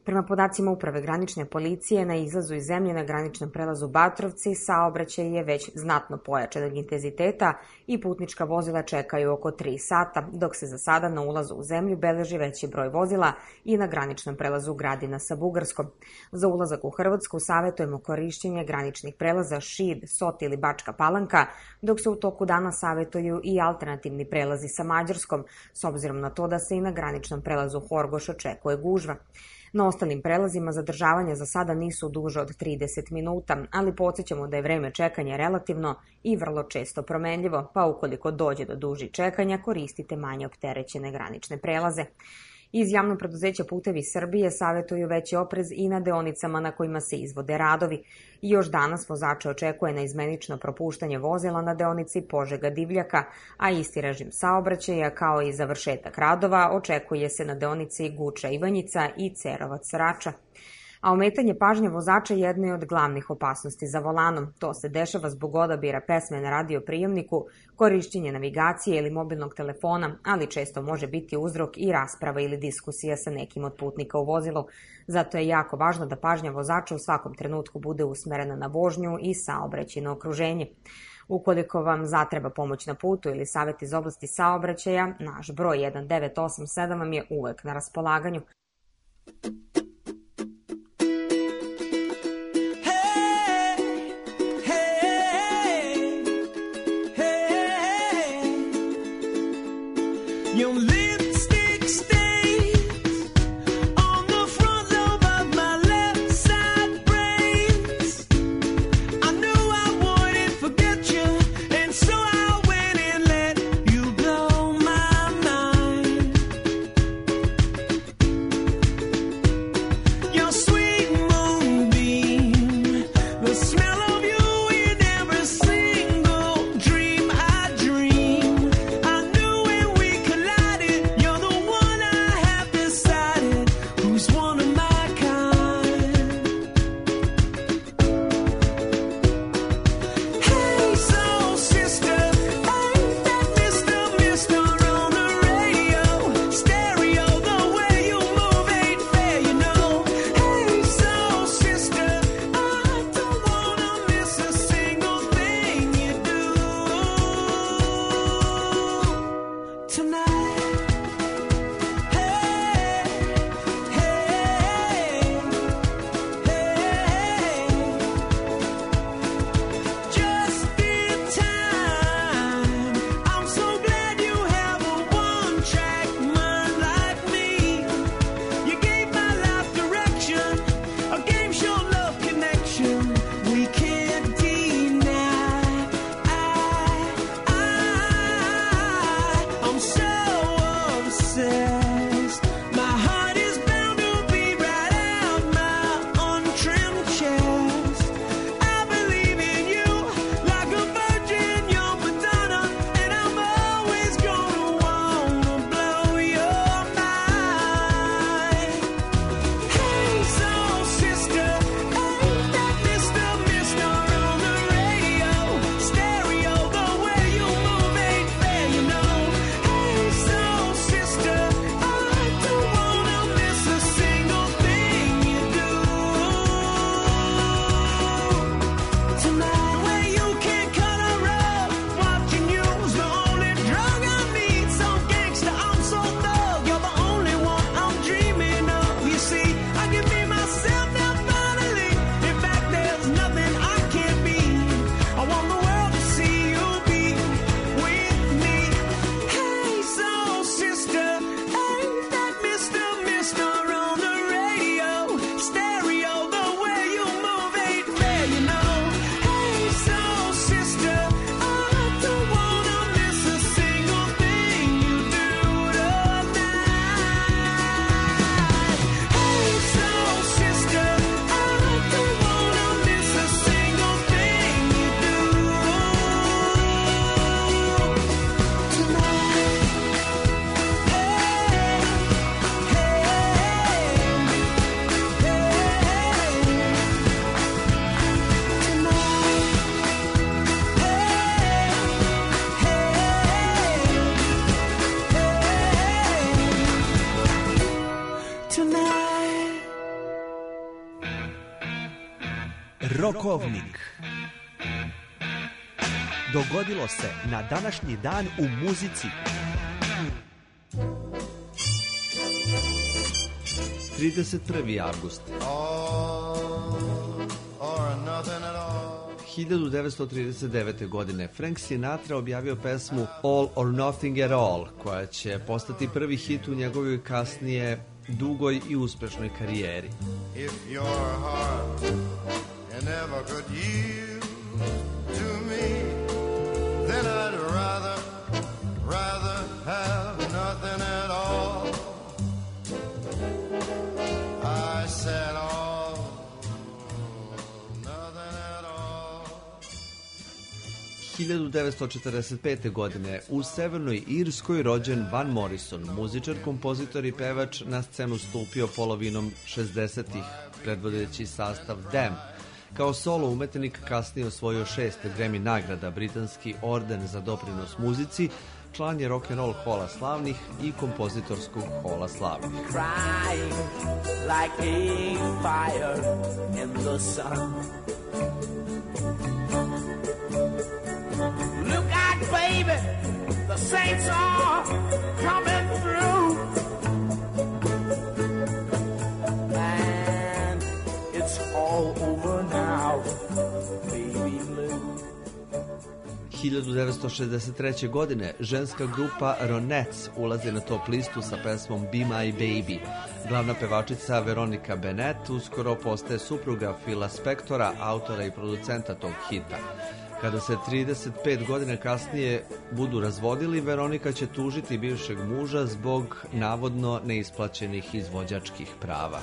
Prema podacima Uprave granične policije, na izlazu iz zemlje na graničnom prelazu Batrovci saobraćaj je već znatno pojačanog intenziteta i putnička vozila čekaju oko 3 sata, dok se za sada na ulazu u zemlju beleži veći broj vozila i na graničnom prelazu Gradina sa Bugarskom. Za ulazak u Hrvatsku savjetujemo korišćenje graničnih prelaza Šid, Sot ili Bačka Palanka, dok se u toku dana savjetuju i alternativni prelazi sa Mađarskom, s obzirom na to da se i na graničnom prelazu Horgoš očekuje gužva. Na ostalim prelazima zadržavanja za sada nisu duže od 30 minuta, ali podsjećamo da je vreme čekanja relativno i vrlo često promenljivo, pa ukoliko dođe do dužih čekanja, koristite manje opterećene granične prelaze. Iz Javnog preduzeća Putevi Srbije savjetuju veći oprez i na deonicama na kojima se izvode radovi. Još danas vozače očekuje na izmenično propuštanje vozila na deonici Požega-Divljaka, a isti režim saobraćaja kao i završetak radova očekuje se na deonici Guča-Ivanjica i Cerovac-Rača. A ometanje pažnje vozača jedno je od glavnih opasnosti za volanom. To se dešava zbog odabira pesme na radioprijemniku, korišćenje navigacije ili mobilnog telefona, ali često može biti uzrok i rasprava ili diskusija sa nekim od putnika u vozilu. Zato je jako važno da pažnja vozača u svakom trenutku bude usmerena na vožnju i saobraćajno okruženje. Ukoliko vam zatreba pomoć na putu ili savjet iz oblasti saobraćaja, naš broj 1987 vam je uvek na raspolaganju. Your lipstick stains on the front lobe of my left side brains. I knew I wouldn't forget you, and so I went and let you blow my mind. Your sweet moonbeam, the smell of you in every single dream I dream. I knew when we collided Rokovnik. Dogodilo se na današnji dan u muzici. 31. avgust. 1939. godine Frank Sinatra objavio pesmu All or Nothing at All, koja će postati prvi hit u njegovoj kasnije dugoj i uspešnoj karijeri. If your heart never could yield to me, then I'd rather have nothing at all. I said all, nothing at all. 1945. godine u Severnoj Irskoj rođen Van Morrison, muzičar, kompozitor i pevač, na scenu stupio polovinom 60-ih, predvodeći sastav Them. Kao solo umetnik kasnije osvojio 6 Grammy nagrada, britanski orden za doprinos muzici, član je rock'n'roll hola slavnih i kompozitorskog hola slavnih. Crying like a fire in the sun. Look out, baby, the saints are coming through. And it's all over now, baby blue. 1963. godine ženska grupa Ronettes ulazi na top listu sa pesmom Be My Baby. Glavna pevačica Veronica Bennett uskoro postaje supruga Phila Spectora, autora i producenta tog hita. Kada se 35 godina kasnije budu razvodili, Veronika će tužiti bivšeg muža zbog navodno neisplaćenih izvođačkih prava.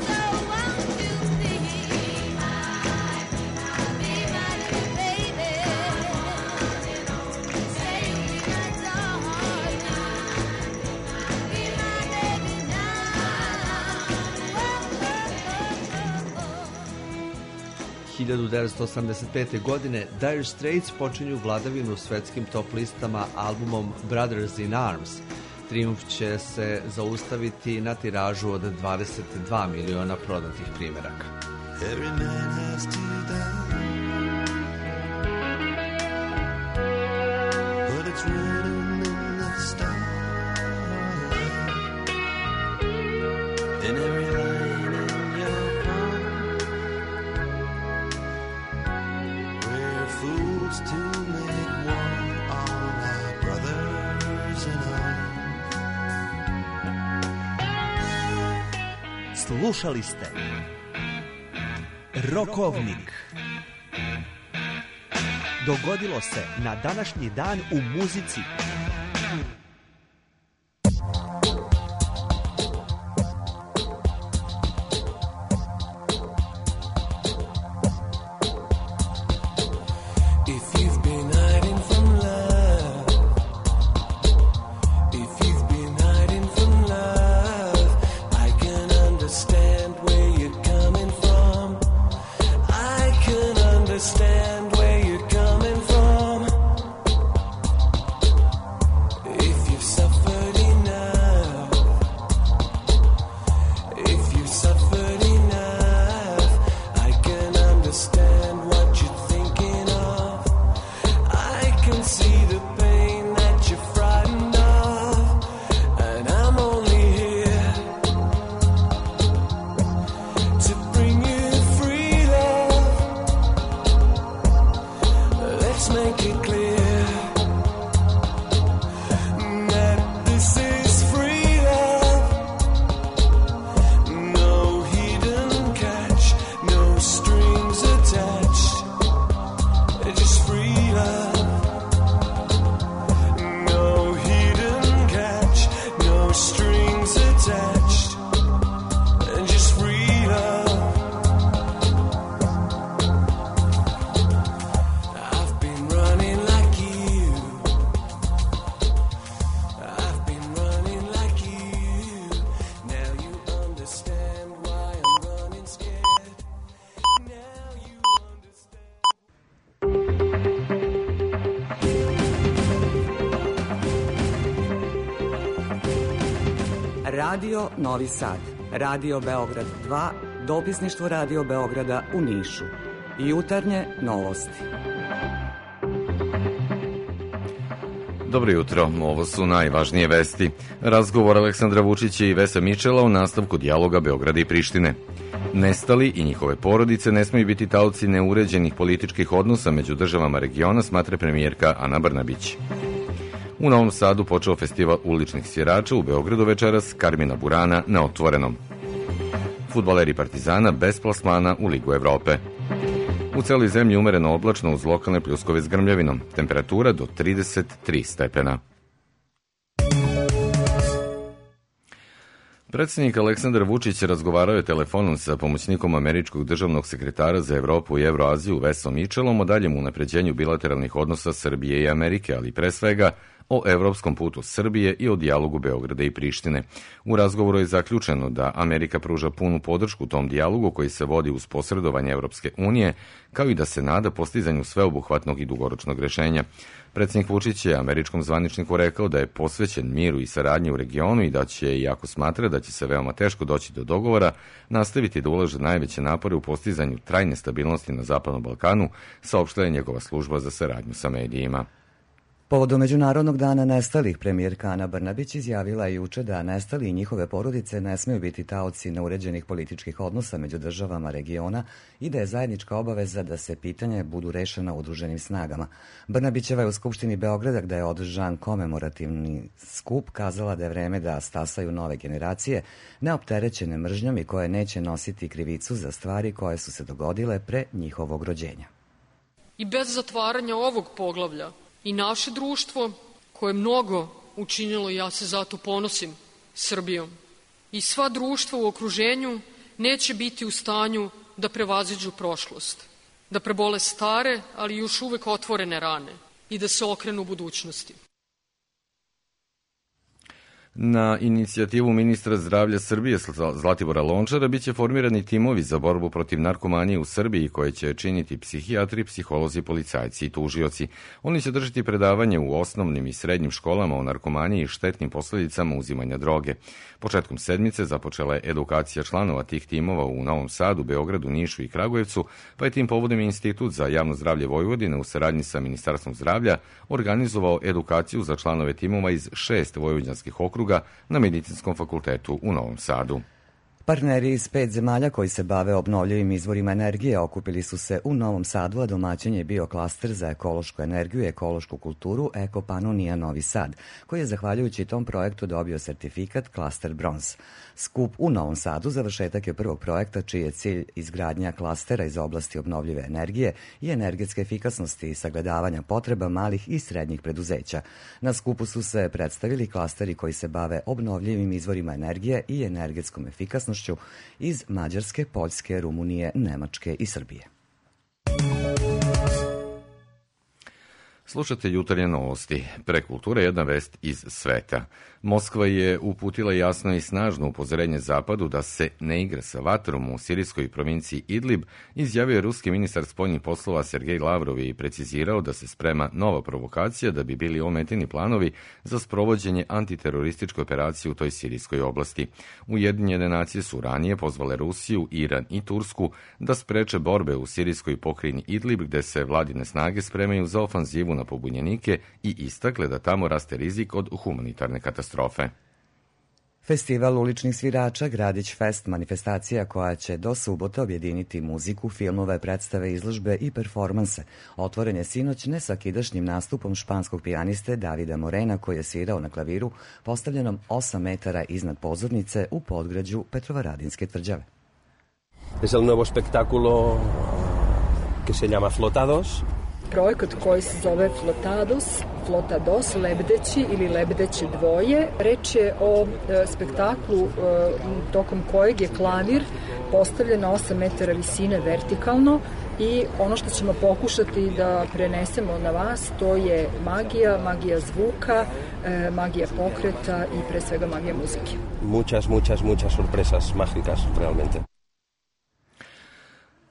– 1985. godine Dire Straits počinju vladavinu u svetskim top listama albumom Brothers in Arms. Trijumf će se zaustaviti na tiražu od 22 miliona prodatih primjeraka. Every man has to die, but it's written in the stars, in every line in your palm. We're fools to make one, all our brothers in arms. Slušali ste Rokovnik. Dogodilo se na današnji dan u muzici. Radio Novi Sad, Radio Beograd 2, dopisništvo Radio Beograda u Nišu. Jutarnje novosti. Dobro jutro, ovo su najvažnije vesti. Razgovor Aleksandra Vučića i Vesa Mičela o nastavku dijaloga Beograda i Prištine. Nestali i njihove porodice ne smiju biti taoci neuređenih političkih odnosa među državama regiona, smatra premijerka Ana Brnabić. U Novom Sadu počeo festival uličnih svirača, u Beogradu večeras Karmina Burana na otvorenom. Fudbaleri Partizana bez plasmana u Ligu Evrope. U celoj zemlji umereno oblačno uz lokalne pljuskove s grmljavinom. Temperatura do 33 stepena. Predsjednik Aleksandar Vučić razgovarao je telefonom sa pomoćnikom američkog državnog sekretara za Evropu i Evroaziju Vesom Mičelom o daljem unapređenju bilateralnih odnosa Srbije i Amerike, ali pre svega o evropskom putu Srbije i o dijalogu Beograda i Prištine. U razgovoru je zaključeno da Amerika pruža punu podršku tom dijalogu koji se vodi uz posredovanje Evropske unije, kao i da se nada postizanju sveobuhvatnog i dugoročnog rešenja. Predsjednik Vučić je američkom zvaničniku rekao da je posvećen miru i saradnji u regionu i da će, iako smatra da će se veoma teško doći do dogovora, nastaviti da ulaže najveće napore u postizanju trajne stabilnosti na Zapadnom Balkanu, saopštila je njegova služba za saradnju sa medijima. Povodom Međunarodnog dana nestalih, premijerka Ana Brnabić izjavila je juče da nestali i njihove porodice ne smiju biti taoci neuređenih političkih odnosa među državama regiona i da je zajednička obaveza da se pitanje budu rešena udruženim snagama. Brnabićeva je u Skupštini Beograda, gde je održan komemorativni skup, kazala da je vreme da stasaju nove generacije, neopterećene mržnjom i koje neće nositi krivicu za stvari koje su se dogodile pre njihovog rođenja. I bez zatvaranja ovog poglavlja i naše društvo, koje je mnogo učinilo, i ja se zato ponosim Srbijom, i sva društva u okruženju neće biti u stanju da prevaziđu prošlost, da prebole stare, ali još uvek otvorene rane i da se okrenu budućnosti. Na inicijativu ministra zdravlja Srbije Zlatibora Lončara biće formirani timovi za borbu protiv narkomanije u Srbiji koje će činiti psihijatri, psiholozi, policajci i tužioci. Oni će držati predavanje u osnovnim i srednjim školama o narkomaniji i štetnim posledicama uzimanja droge. Početkom sedmice započela je edukacija članova tih timova u Novom Sadu, Beogradu, Nišu i Kragujevcu, pa je tim povodom Institut za javno zdravlje Vojvodine u saradnji sa Ministarstvom zdravlja organizovao edukaciju za članove timova iz 6 vojvođanskih okruga na Medicinskom fakultetu u Novom Sadu. Partneri iz 5 zemalja koji se bave obnovljivim izvorima energije okupili su se u Novom Sadu, a domaćin je bio klaster za ekološku energiju i ekološku kulturu Ekopanonija Novi Sad, koji je zahvaljujući tom projektu dobio sertifikat Klaster Bronz. Skup u Novom Sadu završetak je prvog projekta čiji je cilj izgradnja klastera iz oblasti obnovljive energije i energetske efikasnosti i sagledavanja potreba malih i srednjih preduzeća. Na skupu su se predstavili klasteri koji se bave obnovljivim izvorima energije i energetskom efikasnošću iz Mađarske, Poljske, Rumunije, Nemačke i Srbije. Slušate jutarnje novosti. Pre kulture jedna vest iz sveta. Moskva je uputila jasno i snažno upozorenje Zapadu da se ne igra sa vatrom u sirijskoj provinciji Idlib, izjavio je ruski ministar spoljnih poslova Sergej Lavrov i precizirao da se sprema nova provokacija da bi bili ometeni planovi za sprovođenje antiterorističke operacije u toj sirijskoj oblasti. Ujedinjene nacije su ranije pozvale Rusiju, Iran i Tursku da spreče borbe u sirijskoj pokrajini Idlib, gde se vladine snage spremaju za ofanzivu na pobunjenike i istakle da tamo raste rizik od humanitarne katastrofe. Festival uličnih svirača Gradić Fest, manifestacija koja će do subote objediniti muziku, filmove, predstave, izložbe i performanse. Otvoren je sinoć nesvakidašnjim nastupom španskog pijaniste Davida Morena, koji je svirao na klaviru postavljenom 8 metara iznad pozornice u podgrađu Petrovaradinske tvrđave. Es el nuevo espectáculo que se llama Flotados. Projekat koji se zove Flotados, lebdeći ili lebdeće dvoje. Reč je o spektaklu tokom kojeg je klavir postavljen na 8 metara visine vertikalno i ono što ćemo pokušati da prenesemo na vas, to je magija zvuka, magija pokreta i pre svega magija muzike. Muchas sorpresas mágicas, realmente.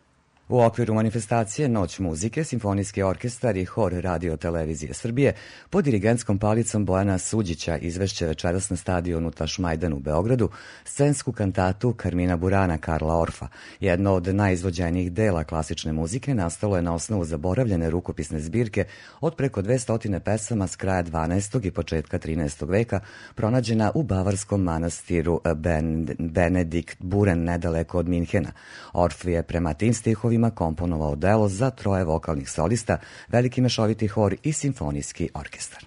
U okviru manifestacije Noć muzike, Simfonijski orkestar i Hor Radio Televizije Srbije pod dirigentskom palicom Bojana Suđića izvešće večeras na stadionu Tašmajdan u Beogradu scensku kantatu Karmina Burana Karla Orfa. Jedno od najizvođenijih dela klasične muzike nastalo je na osnovu zaboravljene rukopisne zbirke od preko 200 pesama s kraja 12. i početka 13. veka, pronađena u bavarskom manastiru Benedikt Buren nedaleko od Minhena. Orf je prema tim stihovima komponovao delo za 3 vokalnih solista, veliki mešoviti hor i simfonijski orkestar.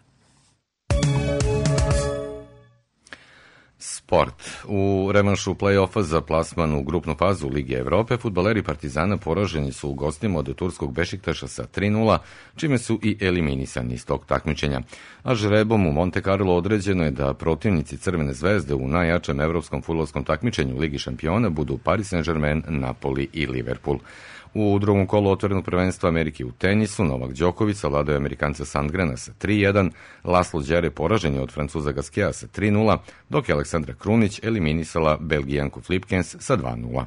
Sport. U revanšu play-offa za plasman u grupnu fazu Lige Evrope, fudbaleri Partizana poraženi su u gostima od turskog Bešiktaša sa 3:0, čime su i eliminisani iz tog takmičenja. A žrebom u Monte Carlo određeno je da protivnici Crvene zvezde u najjačem evropskom fudbalskom takmičenju Ligi šampiona budu Paris Saint-Germain, Napoli i Liverpool. U drugom kolu otvorenog prvenstva Amerike u tenisu Novak Đoković savladao je Amerikanca Sandgrena sa 3:1, Laslo Đere poražen je od Francuza Gaskea sa 3:0, dok je Aleksandra Krunić eliminisala Belgijanku Flipkens sa 2:0.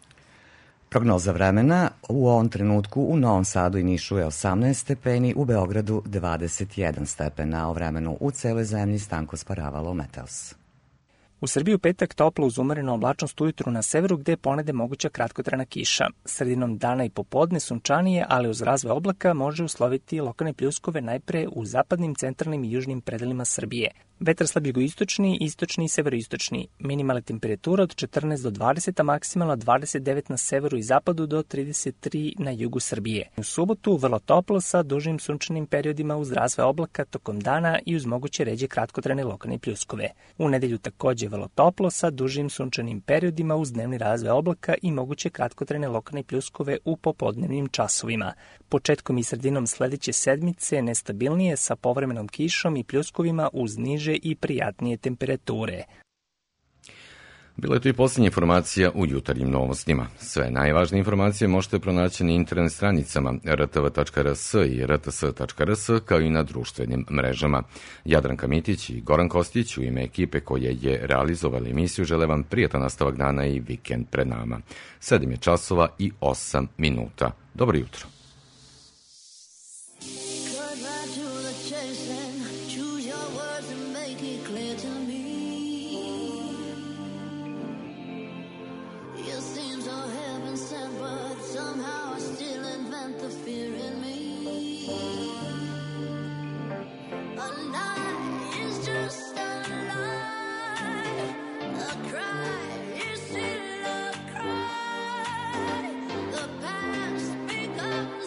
Prognoza vremena u ovom trenutku u Novom Sadu i Nišu je 18 stepeni, u Beogradu 21 stepena, o vremenu u celoj zemlji Stanko Sparavalo, Meteos. U Srbiji u petak toplo uz umerenu oblačnost ujutru na severu gde je ponede moguća kratkotrajna kiša. Sredinom dana i popodne sunčanije, ali uz razvoj oblaka može usloviti lokalne pljuskove najpre u zapadnim, centralnim i južnim predelima Srbije. Vetar slab jugoistočni, istočni i severoistočni. Minimalna temperatura od 14 do 20, a maksimalno 29 na severu i zapadu do 33 na jugu Srbije. U subotu vrlo toplo sa dužim sunčanim periodima uz razvoj oblaka tokom dana i uz moguće ređe kratkotrajne lokalne pljuskove. U nedelju takođe vrlo toplo sa dužim sunčanim periodima uz dnevni razvoj oblaka i moguće kratkotrajne lokalne pljuskove u popodnevnim časovima. Početkom i sredinom sledeće sedmice nestabilnije sa povremenom kišom i pljuskovima uz niže i prijatnije temperature. Bila je to i posljednja informacija u jutarnjim novostima. Sve najvažnije informacije možete pronaći na internet stranicama rtv.rs i rts.rs kao i na društvenim mrežama. Jadranka Mitić i Goran Kostić u ime ekipe koje je realizovala emisiju žele vam prijatan nastavak dana i vikend pred nama. 7 je časova i 8 minuta. Dobro jutro. Up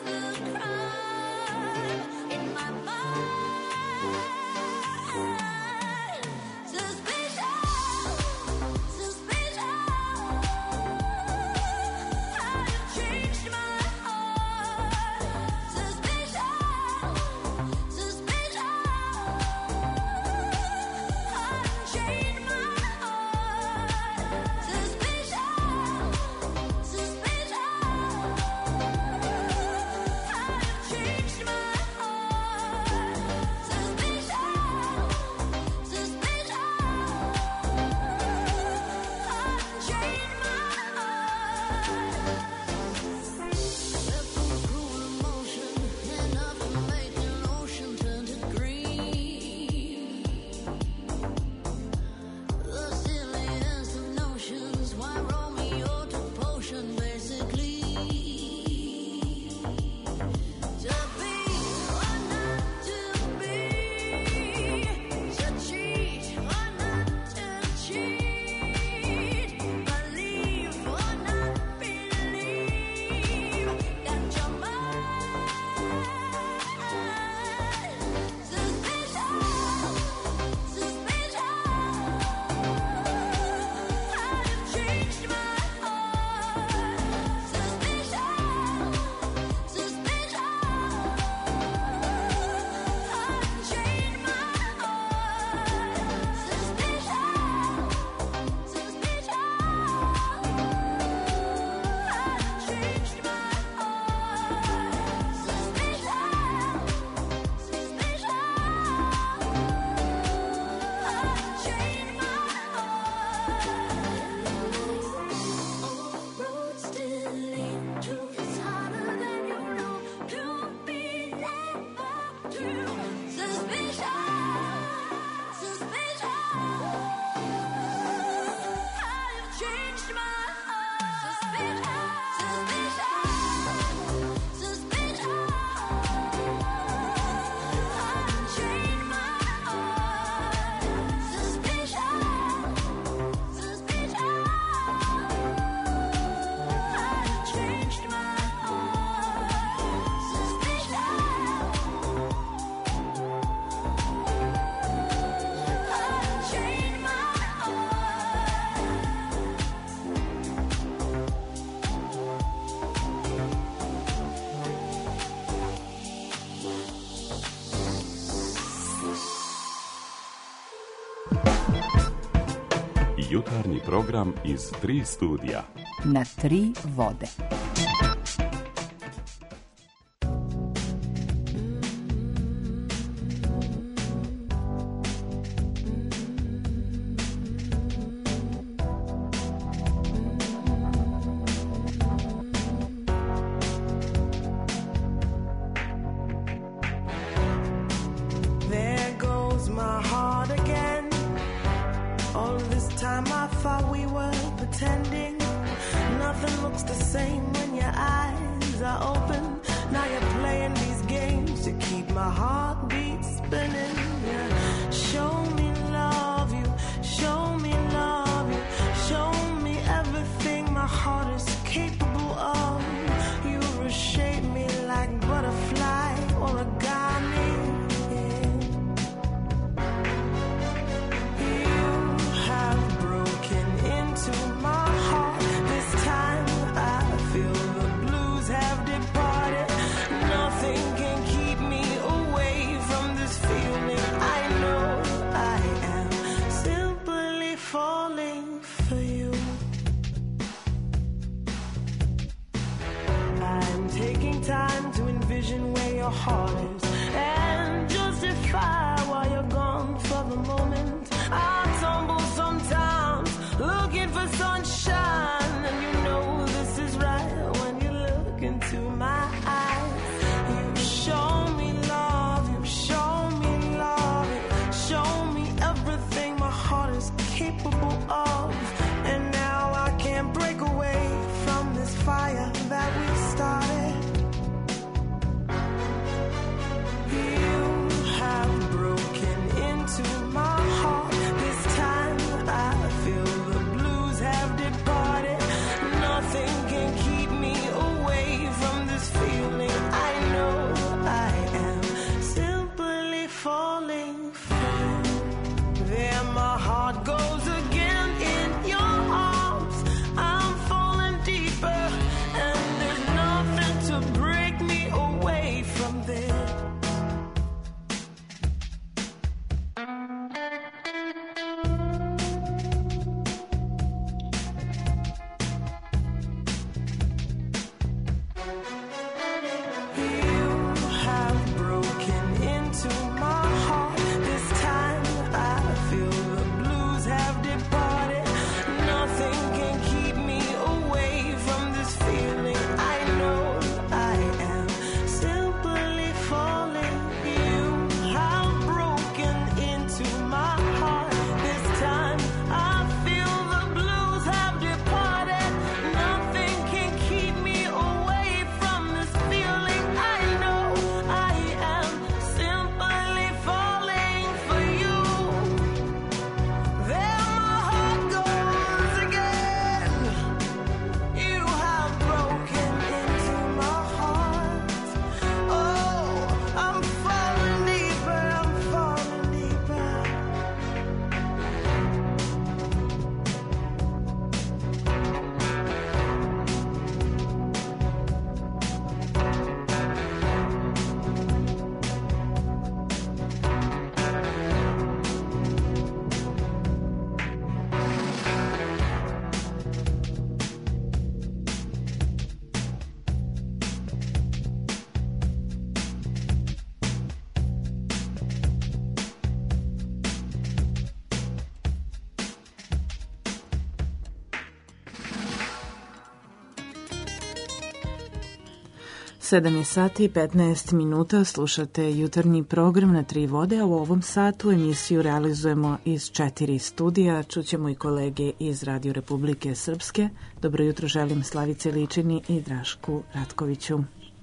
jutarnji program iz 3 studija. Na 3 vode. Sedam je sati i 15 minuta, slušate jutarnji program na 3 vode, a u ovom satu emisiju realizujemo iz 4 studija. Čućemo i kolege iz Radio Republike Srpske. Dobro jutro želim Slavice Ličini i Drašku Ratkoviću.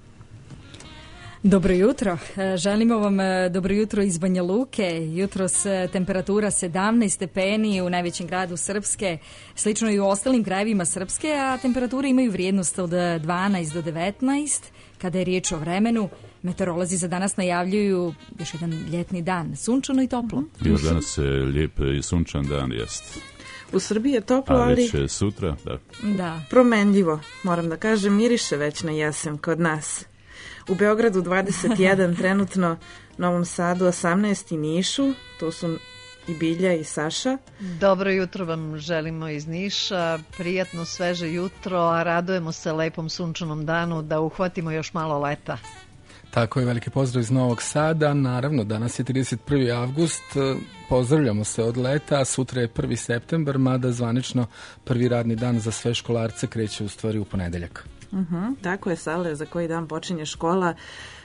Dobro jutro. Želimo vam dobro jutro iz Banja Luke. Jutros temperatura 17 stepeni u najvećem gradu Srpske, slično i u ostalim krajevima Srpske, a temperature imaju vrijednost od 12 do 19. Kada je riječ o vremenu, meteorolozi za danas najavljuju još jedan ljetni dan, sunčano i toplo. Bio danas lijep i sunčan dan, jest. U Srbiji je toplo, ali... A već sutra, da. Promenljivo, moram da kažem, miriše već na jesen kod nas. U Beogradu 21 trenutno, Novom Sadu 18 i Nišu, to su i Bilja i Saša. Dobro jutro vam želimo iz Niša, prijatno sveže jutro, a radujemo se lepom sunčanom danu da uhvatimo još malo leta. Tako je, veliki pozdrav iz Novog Sada. Naravno, danas je 31. avgust, pozdravljamo se od leta, a sutra je 1. septembar, mada zvanično prvi radni dan za sve školarce kreće u stvari u ponedeljak. Tako je, Sale, za koji dan počinje škola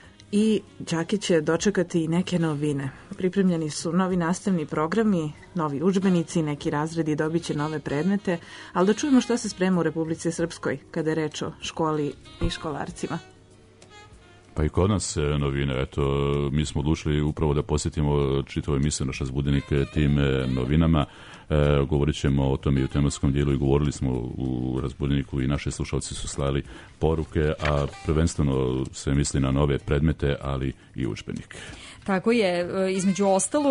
i đaki će dočekati i neke novine. Pripremljeni su novi nastavni programi, novi udžbenici, neki razredi dobit će nove predmete, ali da čujemo što se sprema u Republici Srpskoj kada je reč o školi i školarcima. Pa i kod nas novine, eto, mi smo odlučili upravo da posjetimo čitavu emisiju Naš razbudnik tim novinama. Govorit ćemo o tome i u tematskom dijelu i govorili smo u razbudniku i naši slušalci su slali poruke, a prvenstveno se misli na nove predmete, ali i udžbenike. Tako je, između ostalog,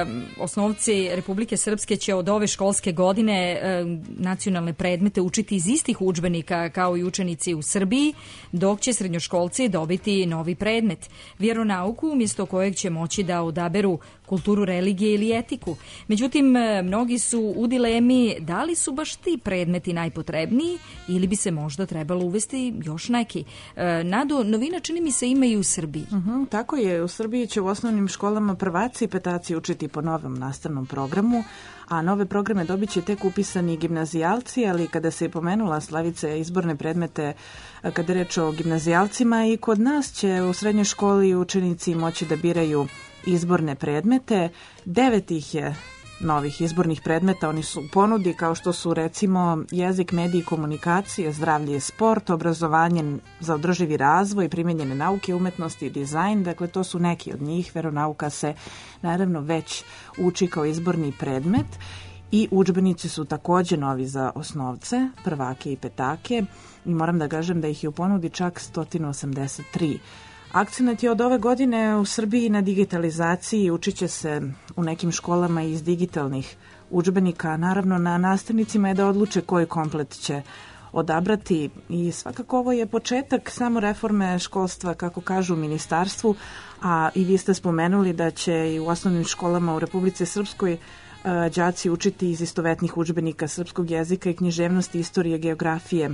osnovci Republike Srpske će od ove školske godine nacionalne predmete učiti iz istih udžbenika kao i učenici u Srbiji, dok će srednjoškolci dobiti novi predmet, vjeronauku, umjesto kojeg će moći da odaberu kulturu, religije ili etiku. Međutim, mnogi su u dilemi da li su baš ti predmeti najpotrebniji ili bi se možda trebalo uvesti još neki. Nado, novina čini mi se ima i u Srbiji. Tako je, u Srbiji će u osnovnim školama prvaci i petaci učiti po novom nastavnom programu, a nove programe dobit će tek upisani gimnazijalci, ali kada se je pomenula Slavice izborne predmete, kada je reč o gimnazijalcima, i kod nas će u srednjoj školi učenici moći da biraju izborne predmete. 9 ih je novih izbornih predmeta, oni su u ponudi, kao što su recimo jezik, mediji i komunikacije, zdravlje i sport, obrazovanje za održivi razvoj, primenjene nauke, umetnosti i dizajn, dakle to su neki od njih. Veronauka se naravno već uči kao izborni predmet i udžbenici su takođe novi za osnovce, prvake i petake, i moram da kažem da ih je u ponudi čak 183. Akcenat je od ove godine u Srbiji na digitalizaciji, učit će se u nekim školama iz digitalnih udžbenika. Naravno, na nastavnicima je da odluče koji komplet će odabrati i svakako ovo je početak samo reforme školstva, kako kažu u ministarstvu, a i vi ste spomenuli da će i u osnovnim školama u Republici Srpskoj đaci učiti iz istovetnih udžbenika srpskog jezika i književnosti, istorije, geografije,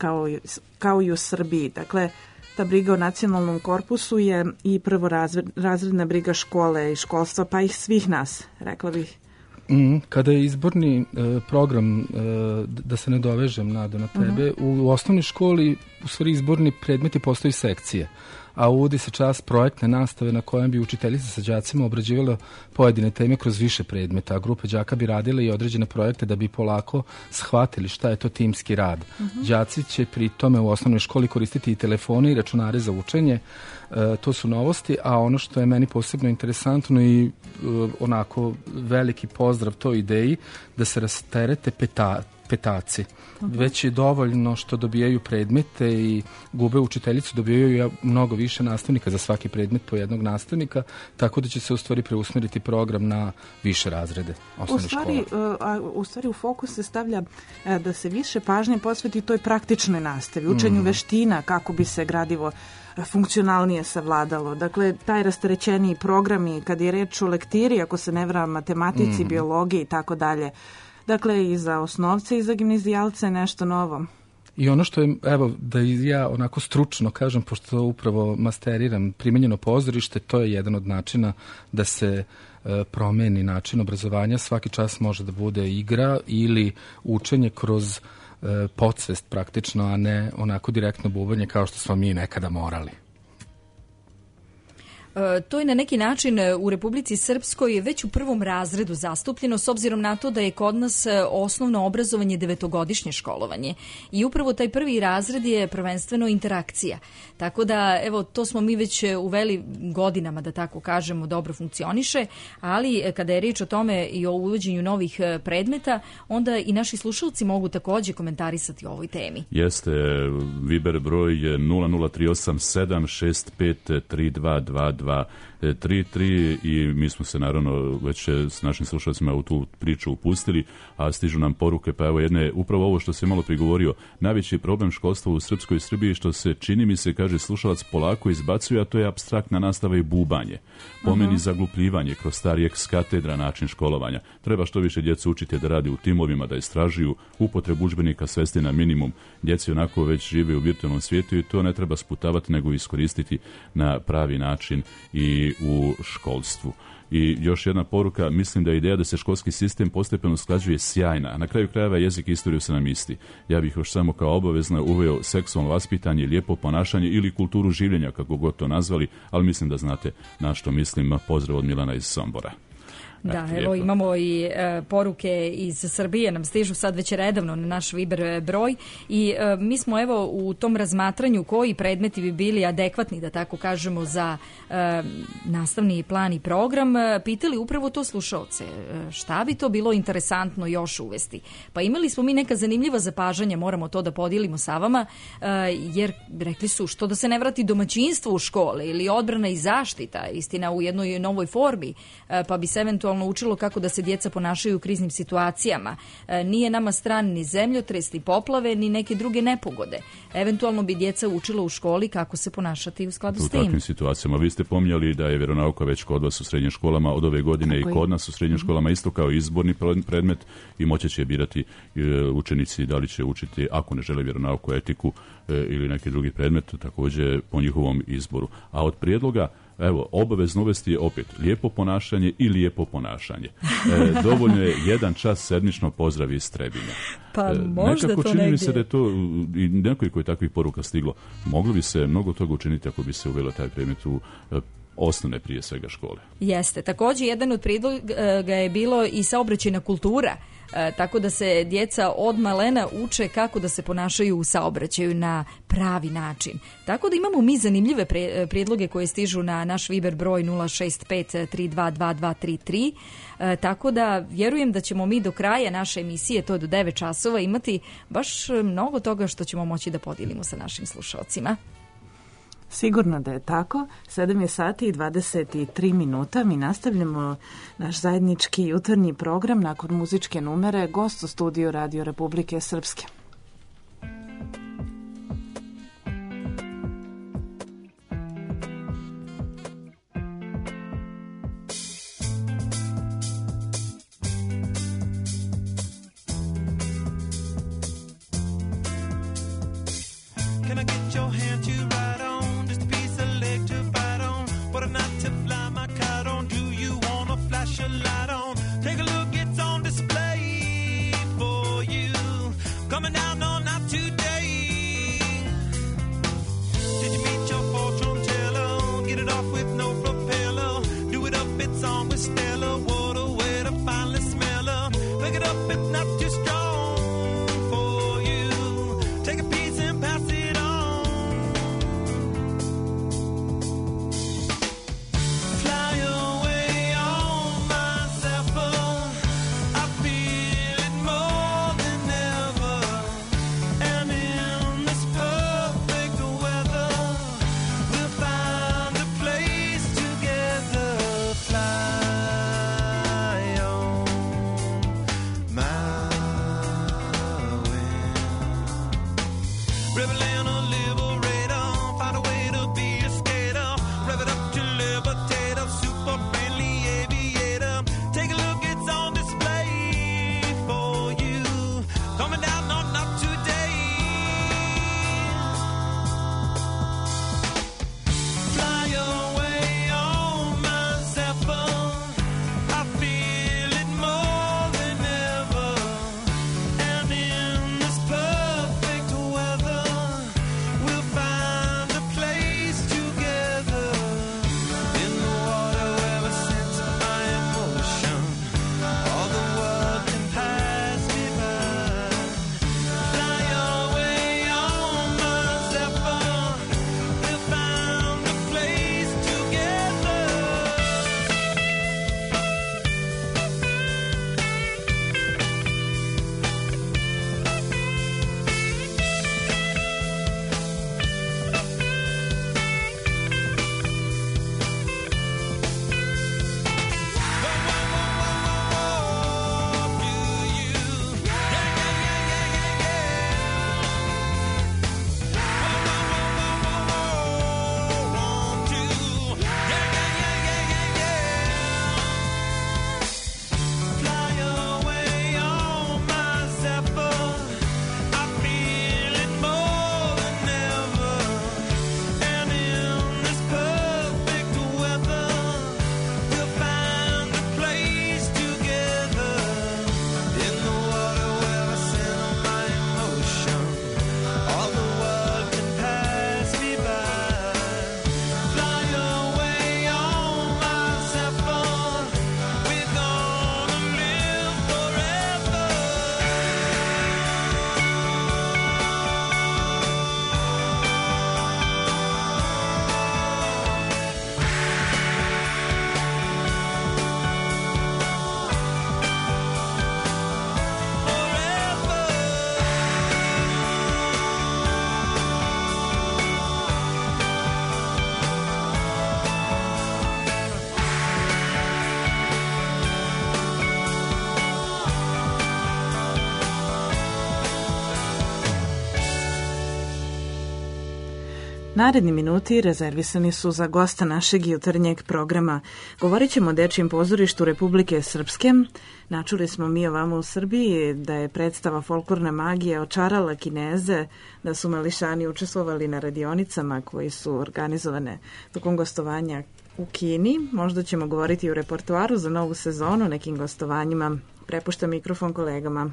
kao i u Srbiji. Dakle, ta briga o nacionalnom korpusu je i prvorazredna briga škole i školstva, pa i svih nas, rekla bih. Kada je izborni program, da se ne dovežem, Nado, na tebe, u osnovnoj školi u stvari izborni predmeti postaju sekcije, a uvodi se čas projektne nastave na kojem bi učiteljica sa đacima obrađivala pojedine teme kroz više predmeta, a grupe đaka bi radile i određene projekte da bi polako shvatili šta je to timski rad. Đaci će pri tome u osnovnoj školi koristiti i telefone i računare za učenje, to su novosti, a ono što je meni posebno interesantno i onako veliki pozdrav toj ideji, da se rasterete petaci. Već je dovoljno što dobijaju predmete i gube učiteljicu, dobijaju mnogo više nastavnika za svaki predmet po jednog nastavnika, tako da će se u stvari preusmeriti program na više razrede osnovne škole. U stvari u fokus se stavlja da se više pažnje posveti toj praktičnoj nastavi, učenju veština, kako bi se gradivo funkcionalnije savladalo. Dakle, taj rasterećeniji programi, kad je reč o lektiri, ako se ne varam, matematici, biologiji i tako dalje. Dakle, i za osnovce i za gimnazijalce nešto novo. I ono što je, evo, da ja onako stručno kažem, pošto upravo masteriram primenjeno pozorište, to je jedan od načina da se promeni način obrazovanja. Svaki čas može da bude igra ili učenje kroz podsvest praktično, a ne onako direktno bubanje kao što smo mi nekada morali. To je na neki način u Republici Srpskoj već u prvom razredu zastupljeno, s obzirom na to da je kod nas osnovno obrazovanje 9-godišnje školovanje. I upravo taj prvi razred je prvenstveno interakcija. Tako da, evo, to smo mi već uveli godinama, da tako kažemo, dobro funkcioniše, ali kada je riječ o tome i o uvođenju novih predmeta, onda i naši slušalci mogu također komentarisati o ovoj temi. Jeste, Viber broj je 00387653222. 3-3 i mi smo se naravno već s našim slušalcima u tu priču upustili, a stižu nam poruke, pa evo jedne, upravo ovo što se malo prigovorio, najveći problem školstva u srpskoj Srbiji što se, čini mi se, kaže slušalac, polako izbacuje, a to je apstraktna nastava i bubanje. Po meni zaglupljivanje kroz stari ex katedra način školovanja. Treba što više djecu učiti da radi u timovima, da istražuju, upotrebu udžbenika svesti na minimum. Djeci onako već žive u virtualnom svijetu i to ne treba sputavati nego iskoristiti na pravi način i u školstvu. I još jedna poruka, mislim da je ideja da se školski sistem postepeno usklađuje sjajna, a na kraju krajeva jezik i istoriju su nam isti. Ja bih još samo kao obavezno uveo seksualno vaspitanje, lijepo ponašanje ili kulturu življenja, kako god to nazvali, ali mislim da znate na što mislim. Pozdrav od Milana iz Sombora. Da, evo imamo i poruke iz Srbije, nam stižu sad već redovno na naš Viber broj i mi smo evo u tom razmatranju koji predmeti bi bili adekvatni, da tako kažemo, za nastavni plan i program, pitali upravo to slušaoce. Šta bi to bilo interesantno još uvesti? Pa imali smo mi neka zanimljiva zapažanja, moramo to da podijelimo sa vama, jer rekli su što da se ne vrati domaćinstvo u škole ili odbrana i zaštita, istina u jednoj novoj formi, pa bi se eventualno učilo kako da se djeca ponašaju u kriznim situacijama. Nije nama stran ni zemljotres, ni poplave, ni neke druge nepogode. Eventualno bi djeca učila u školi kako se ponašati u skladu s tim. U takvim situacijama. Vi ste pominjali da je vjeronauka već kod vas u srednjim školama od ove godine i kod nas u srednjim školama isto kao izborni predmet i moći će birati učenici da li će učiti, ako ne žele vjeronauku, etiku ili neki drugi predmet, također po njihovom izboru. A od prijedloga, evo, obavezno uvesti je opet lijepo ponašanje i lijepo ponašanje. Dovoljno je 1 čas sedmično pozdrav iz Trebinja. Pa možda nekako to čini negdje. mi se da je to i nekoliko je takvih poruka stiglo. Moglo bi se mnogo toga učiniti ako bi se uvelo taj predmet u osnovne prije svega škole. Jeste. Također jedan od prijedloga je bilo i saobraćajna kultura. Tako da se djeca od malena uče kako da se ponašaju u saobraćaju na pravi način. Tako da imamo mi zanimljive prijedloge koje stižu na naš Viber broj 065-322233. Tako da vjerujem da ćemo mi do kraja naše emisije, to je do 9 časova, imati baš mnogo toga što ćemo moći da podijelimo sa našim slušalcima. Sigurno da je tako. 7 je sati i 23 minuta. Mi nastavljamo naš zajednički jutarnji program. Nakon muzičke numere, gost u studiju Radio Republike Srpske. Can I get your hand to ride on? Just a piece of leg to bite on. What a night to fly my kite on. Do you wanna flash a light on? Take a look, it's on display for you. Coming down all night today. Did you meet your fortune teller? Get it off with no propeller. Do it up, it's on with Stella. What a way to finally smell her. Pick it up, it's not too strong for you. Take a piece and pass it on. Naredni minuti rezervisani su za gosta našeg jutarnjeg programa. Govorit ćemo o Dečijem pozorištu Republike Srpske. Načuli smo mi ovamo u Srbiji da je predstava Folklorna magija očarala Kineze, da su mališani učestvovali na radionicama koji su organizovane tokom gostovanja u Kini. Možda ćemo govoriti i o repertoaru za novu sezonu, nekim gostovanjima. Prepuštam mikrofon kolegama.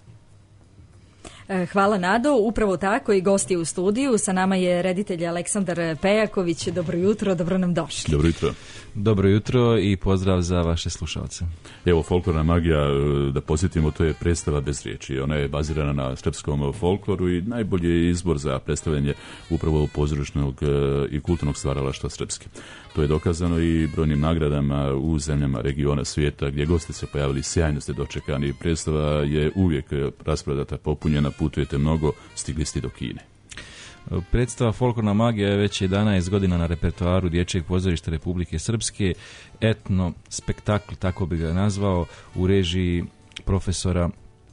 Hvala Nado, upravo tako i gosti u studiju. Sa nama je reditelj Aleksandar Pejaković. Dobro jutro, dobro nam došli. Dobro jutro. Dobro jutro i pozdrav za vaše slušalce. Evo, Folklorna magija, da posjetimo, to je predstava bez riječi. Ona je bazirana na srpskom folkloru i najbolji je izbor za predstavljanje upravo pozorišnog i kulturnog stvaralaštva srpske. To je dokazano i brojnim nagradama u zemljama regiona svijeta gdje gosti se pojavili, sjajno ste dočekani. Predstava je uvijek rasprodata, popunjena, putujete mnogo, stigli ste do Kine. Predstava Folklorna magija je već 11 godina na repertoaru Dječjeg pozorišta Republike Srpske, etno spektakl, tako bi ga nazvao, u režiji profesora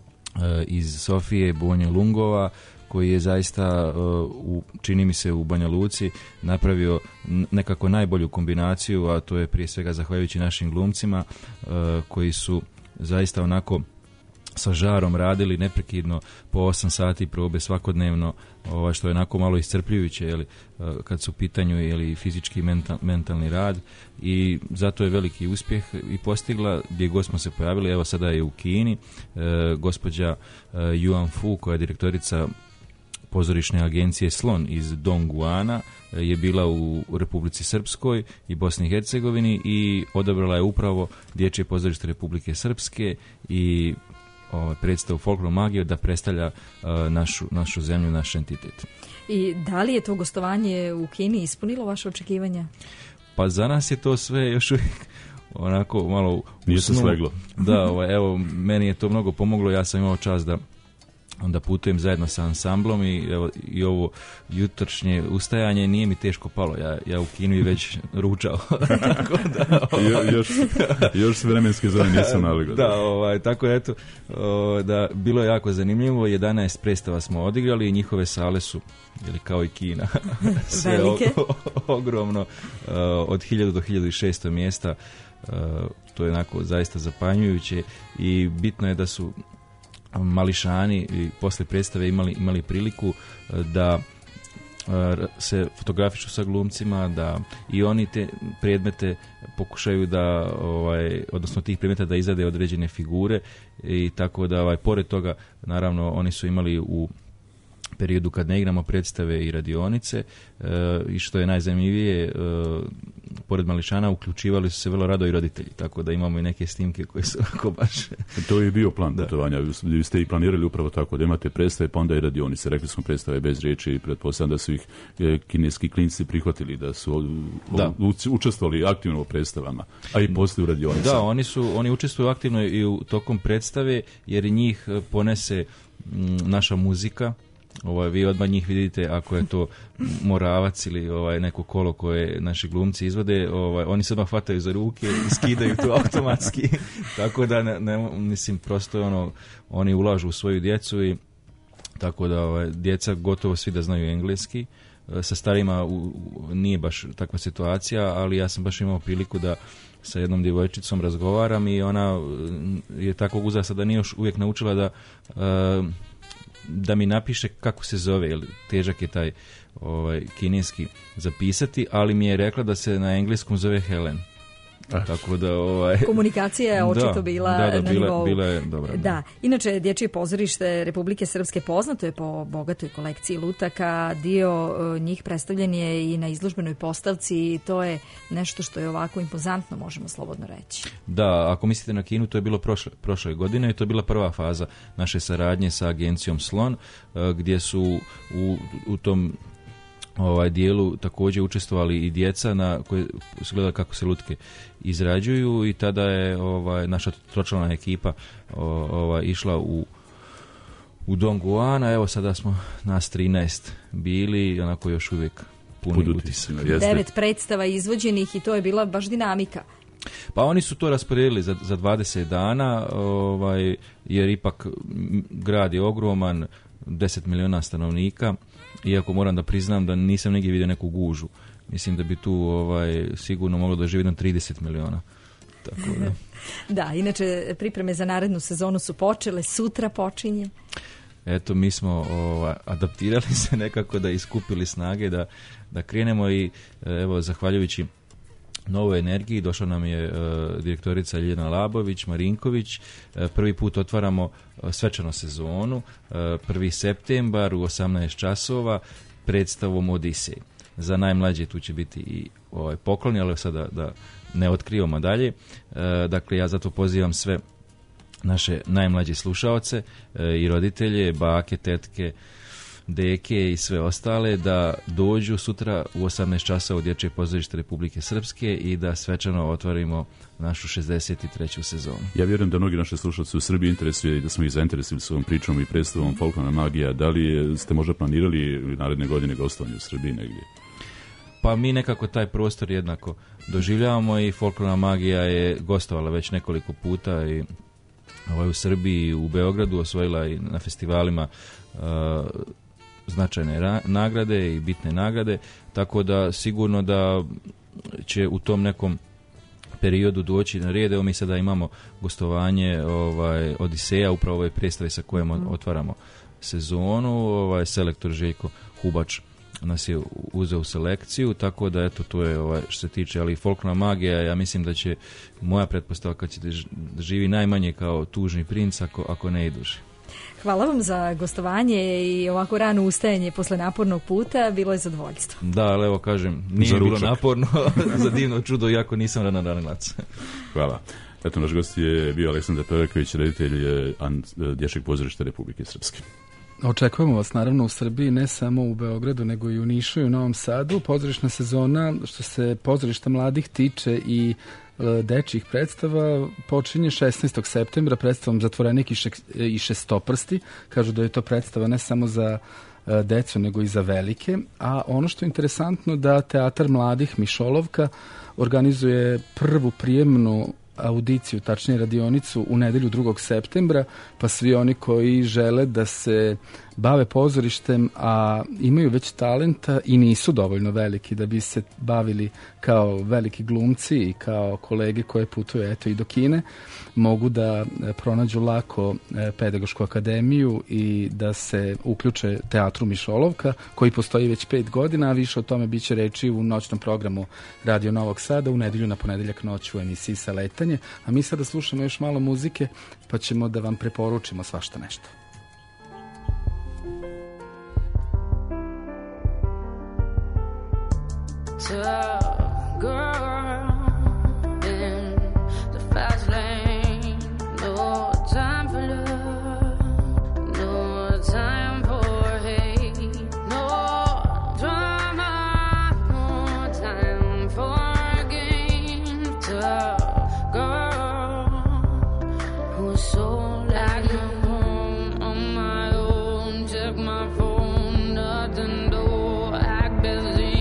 iz Sofije Bonje Lungova, koji je zaista, čini mi se, u Banja Luci napravio nekako najbolju kombinaciju, a to je prije svega zahvaljujući našim glumcima koji su zaista onako sa žarom radili neprekidno po 8 sati probe svakodnevno, što je onako malo iscrpljujuće kad su u pitanju fizički i mentalni rad, i zato je veliki uspjeh i postigla. Gdje god smo se pojavili, evo sada je u Kini, gospođa Yuan Fu, koja je direktorica pozorišne agencije Slon iz Dongguana, je bila u Republici Srpskoj i Bosni i Hercegovini i odabrala je upravo Dječje pozorište Republike Srpske i predstavu Folklornu magiju da predstavlja našu zemlju, naš entitet. I da li je to gostovanje u Kini ispunilo vaše očekivanja? Pa za nas je to sve još uvijek onako malo nije se sleglo. Da, evo, meni je to mnogo pomoglo, ja sam imao čast da onda putujem zajedno sa ansamblom i ovo jutrošnje ustajanje nije mi teško palo. Ja u Kinu i već ručao. Tako da, još s vremenske zone nisam naligao. Da, tako da eto, da bilo je jako zanimljivo. 11 predstava smo odigrali i njihove sale su, kao i Kina, sve ogromno, od 1000 do 1600 mjesta. To je onako zaista zapanjujuće i bitno je da su mališani i posle predstave imali priliku da se fotografišu sa glumcima, da i oni te predmete pokušaju da, odnosno tih predmeta da izrade određene figure, i tako da pored toga naravno oni su imali u periodu kad ne igramo predstave i radionice, i što je najzanimljivije, pored mališana uključivali su se vrlo rado i roditelji, tako da imamo i neke snimke koje su onako baš... To je bio plan putovanja, vi ste i planirali upravo tako, da imate predstave pa onda i radionice. Rekli smo predstave bez riječi i pretpostavljam da su ih kineski klinci prihvatili, da su učestvovali aktivno u predstavama, a i poslije u radionicama. Da, oni učestvuju aktivno i u tokom predstave, jer njih ponese naša muzika. Vi odmah njih vidite ako je to Moravac ili neko kolo koje naši glumci izvode, oni se odmah hvataju za ruke i skidaju to automatski, tako da mislim, prosto oni ulažu u svoju djecu, i tako da djeca gotovo svi da znaju engleski. Sa starima nije baš takva situacija, ali ja sam baš imao priliku da sa jednom djevojčicom razgovaram i ona je takvog uzrasta da nije još uvijek naučila da mi napiše kako se zove, jer težak je taj kineski zapisati, ali mi je rekla da se na engleskom zove Helen. Tako da komunikacija je očito bila na nivou. Bila je dobra. Da. Inače, Dječje pozorište Republike Srpske poznato je po bogatoj kolekciji lutaka. Dio njih predstavljen je i na izložbenoj postavci, i to je nešto što je ovako impozantno, možemo slobodno reći. Da, ako mislite na Kinu, to je bilo prošle godine i to je bila prva faza naše saradnje sa agencijom Slon, gdje su u tom dijelu također učestvovali i djeca na koje su gledali kako se lutke izrađuju, i tada je naša tročlana ekipa išla u Dongguana. Evo sada smo nas 13 bili, onako još uvijek puni utisak. 9 predstava izvođenih, i to je bila baš dinamika. Pa oni su to rasporedili za 20 dana, jer ipak grad je ogroman, 10 miliona stanovnika, iako moram da priznam da nisam negdje vidio neku gužu. Mislim da bi tu sigurno moglo doživjeti 30 miliona. Tako da. Da, inače pripreme za narednu sezonu su počele, sutra počinje. Eto, mi smo adaptirali se nekako da iskupili snage da krenemo i evo, zahvaljujući novoj energiji došla nam je direktorica Ljiljana Labović, Marinković. Prvi put otvaramo svečanu sezonu, 1. septembar u 18 časova predstavom Odisej. Za najmlađe tu će biti i pokloni, ali sada da ne otkrivamo dalje. Dakle, ja zato pozivam sve naše najmlađe slušaoce i roditelje, bake, tetke, deke i sve ostale da dođu sutra u 18 časa u Dječje pozorište Republike Srpske i da svečano otvorimo našu 63. sezonu. Ja vjerujem da mnogi naši slušalci u Srbiji interesuje i da smo ih zainteresili s ovom pričom i predstavom Folklorna magija. Da li ste možda planirali naredne godine gostovanje u Srbiji negdje? Pa mi nekako taj prostor jednako doživljavamo i Folklorna magija je gostovala već nekoliko puta i u Srbiji, u Beogradu, osvojila i na festivalima značajne nagrade i bitne nagrade, tako da sigurno da će u tom nekom periodu doći na red. Evo mi sada imamo gostovanje Odiseja, upravo ove predstave sa kojom otvaramo sezonu. Selektor Željko Hubač nas je uzeo u selekciju, tako da eto to je što se tiče, ali Folklorna magija, ja mislim da će moja pretpostavka će da živi najmanje kao tužni princ ako ne i duži. Hvala vam za gostovanje i ovako rano ustajanje posle napornog puta, bilo je zadovoljstvo. Da, ali evo kažem, nije bilo naporno, za divno čudo, iako nisam ranilac. Hvala. Eto, naš gost je bio Aleksandar Pevaković, reditelj Dječjeg pozorišta Republike Srpske. Očekujemo vas naravno u Srbiji, ne samo u Beogradu, nego i u Nišu i u Novom Sadu. Pozorišna sezona, što se pozorišta mladih tiče i dečjih predstava, počinje 16. septembra predstavom Zatvorenik i Šestoprsti. Kažu da je to predstava ne samo za decu, nego i za velike. A ono što je interesantno da Teatar mladih Mišolovka organizuje prvu prijemnu audiciju, tačnije radionicu u nedelju 2. septembra, pa svi oni koji žele da se bave pozorištem, a imaju već talenta i nisu dovoljno veliki da bi se bavili kao veliki glumci i kao kolege koje putuju i do Kine, mogu da pronađu lako Pedagošku akademiju i da se uključe Teatru Mišolovka, koji postoji već 5 godina, a više o tome biće reči u noćnom programu Radio Novog Sada u nedelju na ponedeljak noć u emisiji Saletanje. A mi sada slušamo još malo muzike, pa ćemo da vam preporučimo svašta nešto. Tough girl in the fast lane, no time for love, no time for hate, no drama, no time for game. Tough girl who's so like home on my own, check my phone, nothing though, act busy.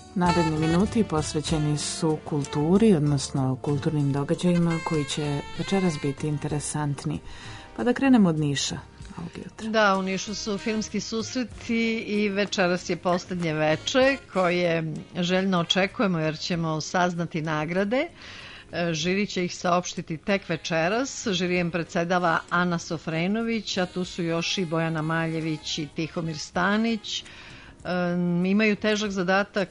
Naredni minuti posvećeni su kulturi, odnosno kulturnim događajima koji će večeras biti interesantni. Pa da krenemo od Niša. Da, u Nišu su filmski susreti i večeras je poslednje veče koje željno očekujemo jer ćemo saznati nagrade. Žiri će ih saopštiti tek večeras. Žirijem predsedava Ana Sofrenović, a tu su još i Bojana Maljević i Tihomir Stanić. Imaju težak zadatak,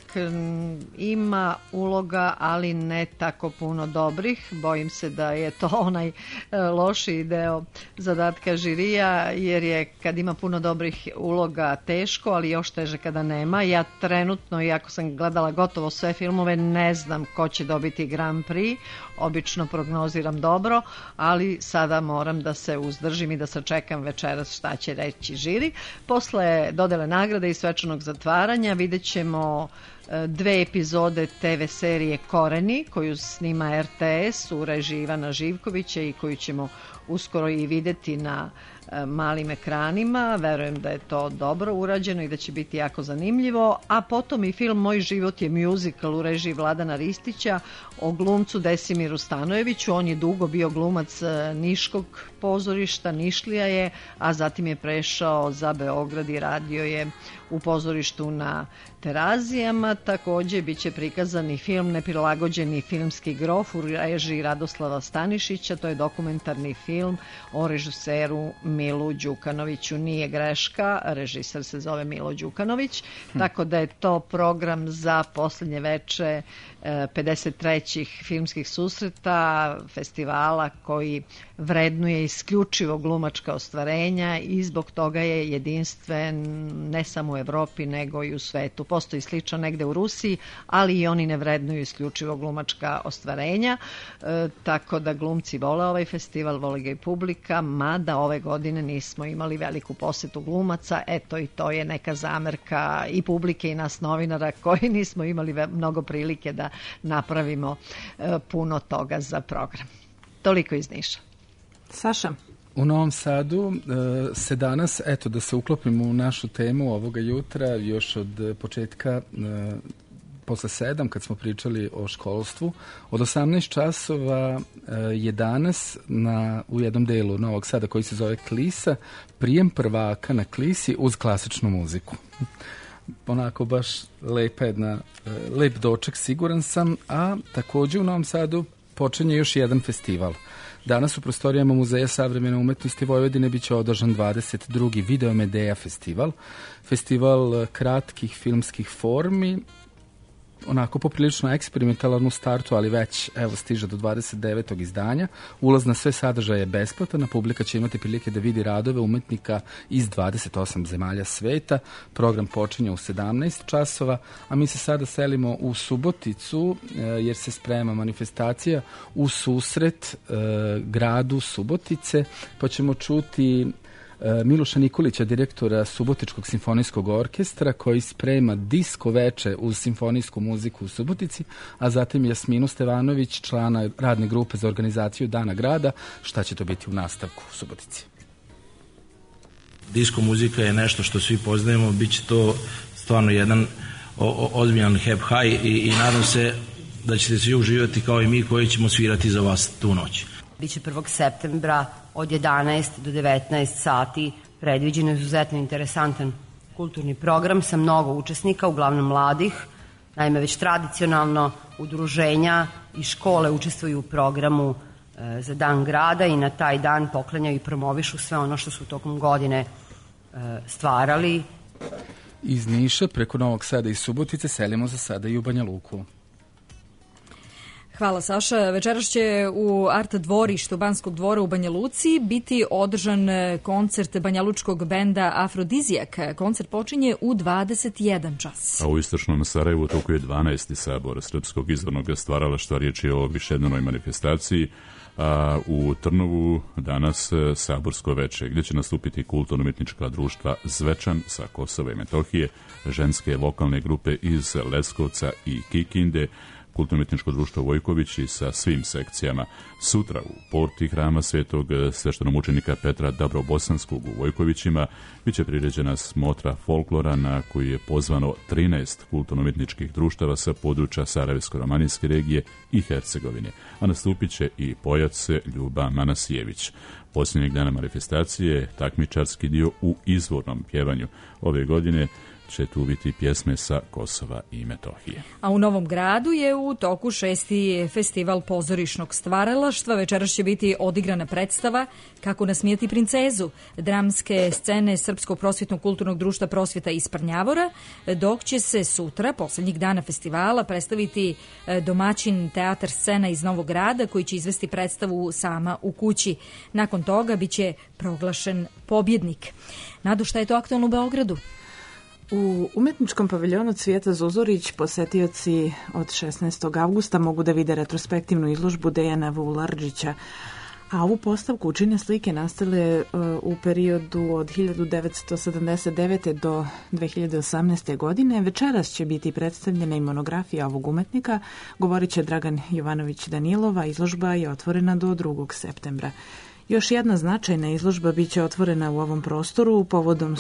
ima uloga, ali ne tako puno dobrih. Bojim se da je to onaj lošiji deo zadatka žirija, jer je kad ima puno dobrih uloga teško, ali još teže kada nema. Ja trenutno, iako sam gledala gotovo sve filmove, ne znam ko će dobiti Grand Prix. Obično prognoziram dobro, ali sada moram da se uzdržim i da sačekam večeras šta će reći žiri. Posle dodele nagrade i svečanog zatvaranja vidjet ćemo 2 epizode TV serije Koreni, koju snima RTS u režiji Ivana Živkovića i koju ćemo uskoro i videti na malim ekranima. Verujem da je to dobro urađeno i da će biti jako zanimljivo. A potom i film Moj život je musical u režiji Vladana Ristića o glumcu Desimiru Stanojeviću. On je dugo bio glumac Niškog pozorišta, Nišlija je, a zatim je prešao za Beograd i radio je u pozorištu na Terazijama. Takođe biće prikazan i film Neprilagođeni filmski grof u režiji Radoslava Stanišića. To je dokumentarni film o režiseru Milu Đukanoviću. Nije greška, režiser se zove Milo Đukanović, tako da je to program za poslednje veče 53. filmskih susreta, festivala koji vrednuje isključivo glumačka ostvarenja i zbog toga je jedinstven ne samo u Evropi nego i u svetu. Postoji slično negde u Rusiji, ali i oni ne vrednuju isključivo glumačka ostvarenja, tako da glumci vole ovaj festival, vole ga i publika, mada ove godine nismo imali veliku posetu glumaca. Eto, i to je neka zamerka i publike i nas novinara koji nismo imali mnogo prilike da napravimo puno toga za program. Toliko iz Niša. Saša? U Novom Sadu se danas, eto da se uklopimo u našu temu ovoga jutra, još od početka posle 7, kad smo pričali o školstvu, od 18 časova je danas u jednom delu Novog Sada koji se zove Klisa, prijem prvaka na Klisi uz klasičnu muziku. Onako baš lep doček, siguran sam, a takođe u Novom Sadu počinje još jedan festival. Danas u prostorijama Muzeja savremene umetnosti Vojvodine biće održan 22. Video Medeja festival. Festival kratkih filmskih formi, onako poprilično eksperimentalan u startu, ali već evo stiže do 29. izdanja. Ulaz na sve sadržaje je besplatan, a publika će imati prilike da vidi radove umetnika iz 28 zemalja sveta. Program počinje u 17 časova, a mi se sada selimo u Suboticu jer se sprema manifestacija u susret gradu Subotice, pa ćemo čuti Miloša Nikolića, direktora Subotičkog simfonijskog orkestra, koji sprema disko veče uz simfonijsku muziku u Subotici, a zatim Jasminu Stevanović, člana radne grupe za organizaciju Dana grada. Šta će to biti u nastavku u Subotici? Disko muzika je nešto što svi poznajemo, bit će to stvarno jedan ozbiljan hep high i nadam se da ćete svi uživati kao i mi koji ćemo svirati za vas tu noć. Biće 1. septembra od 11 do 19 sati predviđen izuzetno interesantan kulturni program sa mnogo učesnika, uglavnom mladih. Naime, već tradicionalno udruženja i škole učestvuju u programu za Dan grada i na taj dan poklanjaju i promovišu sve ono što su tokom godine stvarali. Iz Niša preko Novog Sada i Subotice selimo za sada i u Banja Luku. Hvala Saša. Večeras će u Art dvorištu Banskog dvora u Banja Luci biti održan koncert banjalučkog benda Afrodizijak. Koncert počinje u 21 čas. A u istočnom Sarajevu toku je 12. sabor Srpskog izvornog stvaralaštva, riječ je o višednevnoj manifestaciji. A u Trnovu danas saborsko veče, gdje će nastupiti kulturno-umjetnička društva Zvečan sa Kosova i Metohije, ženske vokalne grupe iz Leskovca i Kikinde, Kulturno-umjetničko društvo Vojković i sa svim sekcijama. Sutra u porti hrama svetog sveštenomučenika Petra Dabrobosanskog u Vojkovićima biće priređena smotra folklora na koju je pozvano 13 kulturno-umjetničkih društava sa područja Sarajevsko-romanijske regije i Hercegovine, a nastupit će i pojac Ljuba Manasijević. Posljednjeg dana manifestacije takmičarski dio u izvornom pjevanju. Ove godine će tu biti pjesme sa Kosova i Metohije. A u Novom Gradu je u toku 6. festival pozorišnog stvaralaštva. Večeras će biti odigrana predstava Kako nasmijati princezu, dramske scene Srpskog prosvjetnog kulturnog društva Prosvjeta iz Prnjavora, dok će se sutra, posljednjih dana festivala, predstaviti domaćin teatar scena iz Novog Grada koji će izvesti predstavu Sama u kući. Nakon toga biće proglašen pobjednik. Nadu, šta je to aktualno u Beogradu? U umetničkom paviljonu Cvijeta Zuzorić posetioci od 16. avgusta mogu da vide retrospektivnu izložbu Dejana Vularđića, a ovu postavku čine slike nastale u periodu od 1979. do 2018. godine. Večeras će biti predstavljena i monografija ovog umetnika, govorit će Dragan Jovanović Danilova. Izložba je otvorena do 2. septembra. Još jedna značajna izložba biće otvorena u ovom prostoru povodom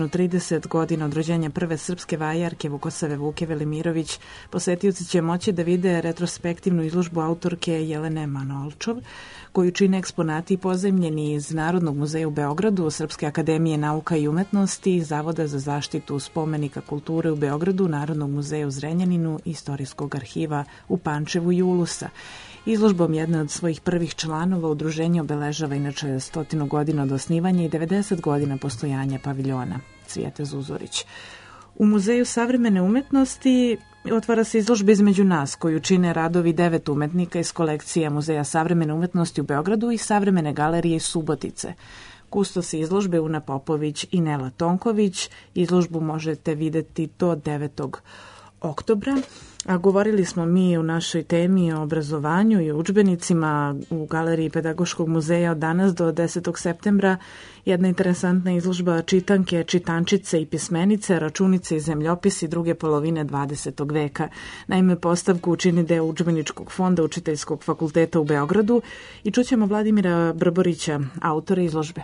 130 godina od rođenja prve srpske vajarke Vukosave Vuke Velimirović. Posetioci će moći da vide retrospektivnu izložbu autorke Jelene Manolčov, koju čine eksponati pozajmljeni iz Narodnog muzeja u Beogradu, Srpske akademije nauka i umetnosti, Zavoda za zaštitu spomenika kulture u Beogradu, Narodnog muzeja u Zrenjaninu i Istorijskog arhiva u Pančevu i Ulusa. Izložbom jedne od svojih prvih članova udruženje obeležava inače 100 godina od osnivanja i 90 godina postojanja paviljona Cvijete Zuzorić. U Muzeju savremene umetnosti otvara se izložba Između nas, koju čine radovi 9 umetnika iz kolekcija Muzeja savremene umetnosti u Beogradu i Savremene galerije iz Subotice. Kustosi izložbe Una Popović i Nela Tonković. Izložbu možete videti do 9. oktobra. A govorili smo mi u našoj temi o obrazovanju i o udžbenicima u Galeriji Pedagoškog muzeja od danas do 10. septembra. Jedna interesantna izložba čitanke, čitančice i pismenice, računice i zemljopisi druge polovine 20. veka. Naime, postavku čini deo udžbeničkog fonda Učiteljskog fakulteta u Beogradu i čućemo Vladimira Brborića, autora izložbe.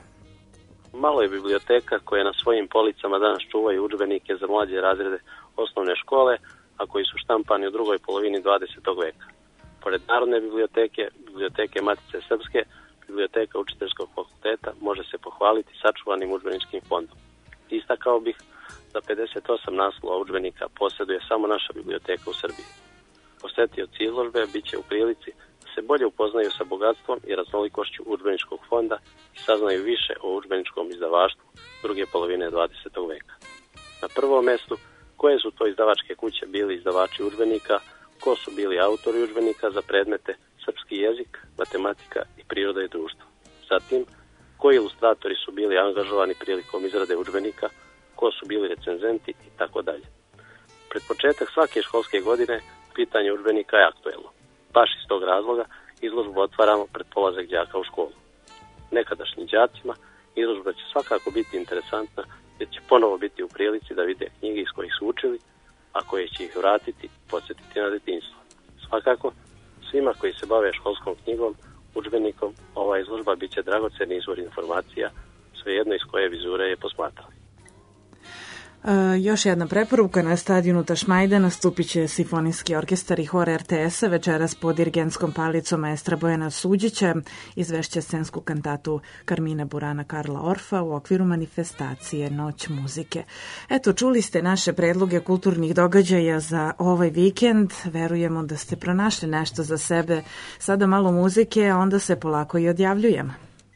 Malo je biblioteka koje na svojim policama danas čuvaju udžbenike za mlađe razrede osnovne škole, a koji su štampani u drugoj polovini 20. veka. Pored Narodne biblioteke, biblioteke Matice Srpske, biblioteka Učiteljskog fakulteta može se pohvaliti sačuvanim udžbeničkim fondom. Istakao bih da 58 naslova udžbenika posjeduje samo naša biblioteka u Srbiji. Posetioci izložbe bit će u prilici da se bolje upoznaju sa bogatstvom i raznolikošću udžbeničkog fonda i saznaju više o udžbeničkom izdavaštvu druge polovine 20. veka. Na prvom mestu, koje su to izdavačke kuće bili izdavači udžbenika, ko su bili autori udžbenika za predmete srpski jezik, matematika i priroda i društvo. Zatim, koji ilustratori su bili angažovani prilikom izrade udžbenika, ko su bili recenzenti i tako dalje. Pred početak svake školske godine pitanje udžbenika je aktuelno. Baš iz tog razloga izložbu otvaramo pred polazak đaka u školu. Nekadašnjim đacima izložba će svakako biti interesantna jer će ponovo biti u prilici da vide knjige iz kojih su učili, a koje će ih vratiti i podsjetiti na detinjstvo. Svakako, svima koji se bave školskom knjigom, udžbenikom, ova izložba bit će dragoceni izvor informacija, svejedno iz koje vizure je posmatrali. Još jedna preporuka, na stadionu Tašmajda nastupit će Simfonijski orkestar i hor RTS-a večeras pod dirigentskom palicom maestra Bojana Suđića, izvešće scensku kantatu Karmina Burana Karla Orfa u okviru manifestacije Noć muzike. Eto, čuli ste naše predloge kulturnih događaja za ovaj vikend. Verujemo da ste pronašli nešto za sebe. Sada malo muzike, a onda se polako i odjavljujemo.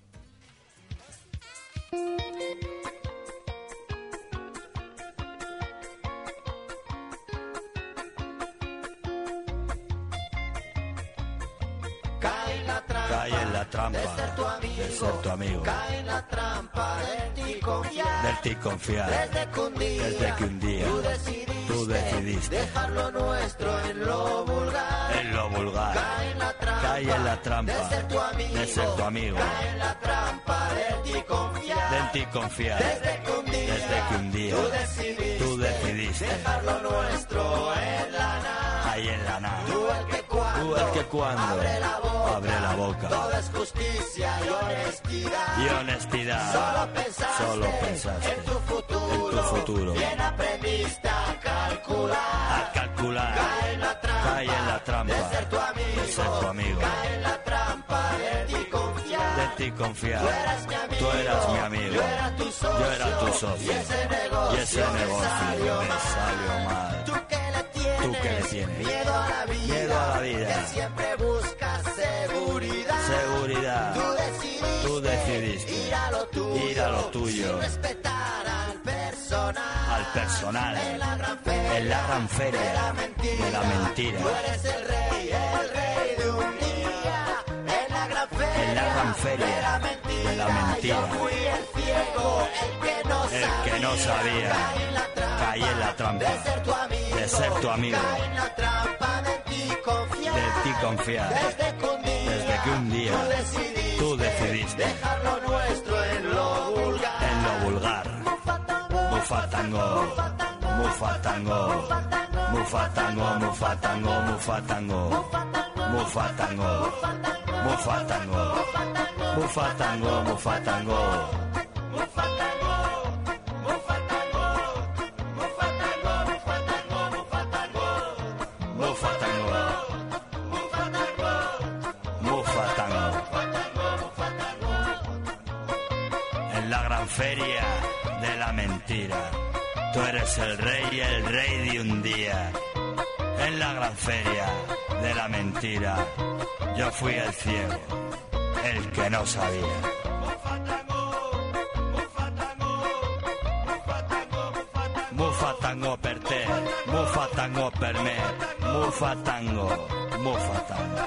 Trampa, de ser tu amigo, cae en la trampa del ti confiar, desde que un día tú decidiste dejar lo nuestro en lo vulgar, cae en la trampa de ser tu amigo, cae en la trampa del ti confiar, desde que un día tú decidiste dejar lo nuestro en la nada. ahí en la nada. Tú el que cuando abre la boca. Todo es justicia y honestidad. Solo pensaste en tu futuro. Bien aprendiste a calcular. Cae en la trampa de ser tu amigo. Cae en la trampa de ti confiar. Tú eras mi amigo. Yo era tu socio. Y ese negocio me salió mal. ¿Tú qué le tienes? Miedo a la vida. Que siempre buscas seguridad. Tú decidiste ir a lo tuyo. Sin respetar al personal. En la gran feria de la mentira. Tú eres el rey de un día. En la gran feria de la mentira. Yo fui el ciego, el que no sabía. Caí en la trampa de ser tu amigo. Caí en la trampa de ti confiar. Desde que un día tú decidiste dejar lo nuestro en lo vulgar. Mufatango. Mufatango. Mufatango. Mufatango. Mufatango. Mufatango. Mufatango. Mufatango. Mufatango. En la gran feria de la mentira. Tú eres el rey de un día. En la gran feria de la mentira. Yo fui el ciego, el que no sabía. Mufatango per te, mufatango per me, mufatango, mufatango.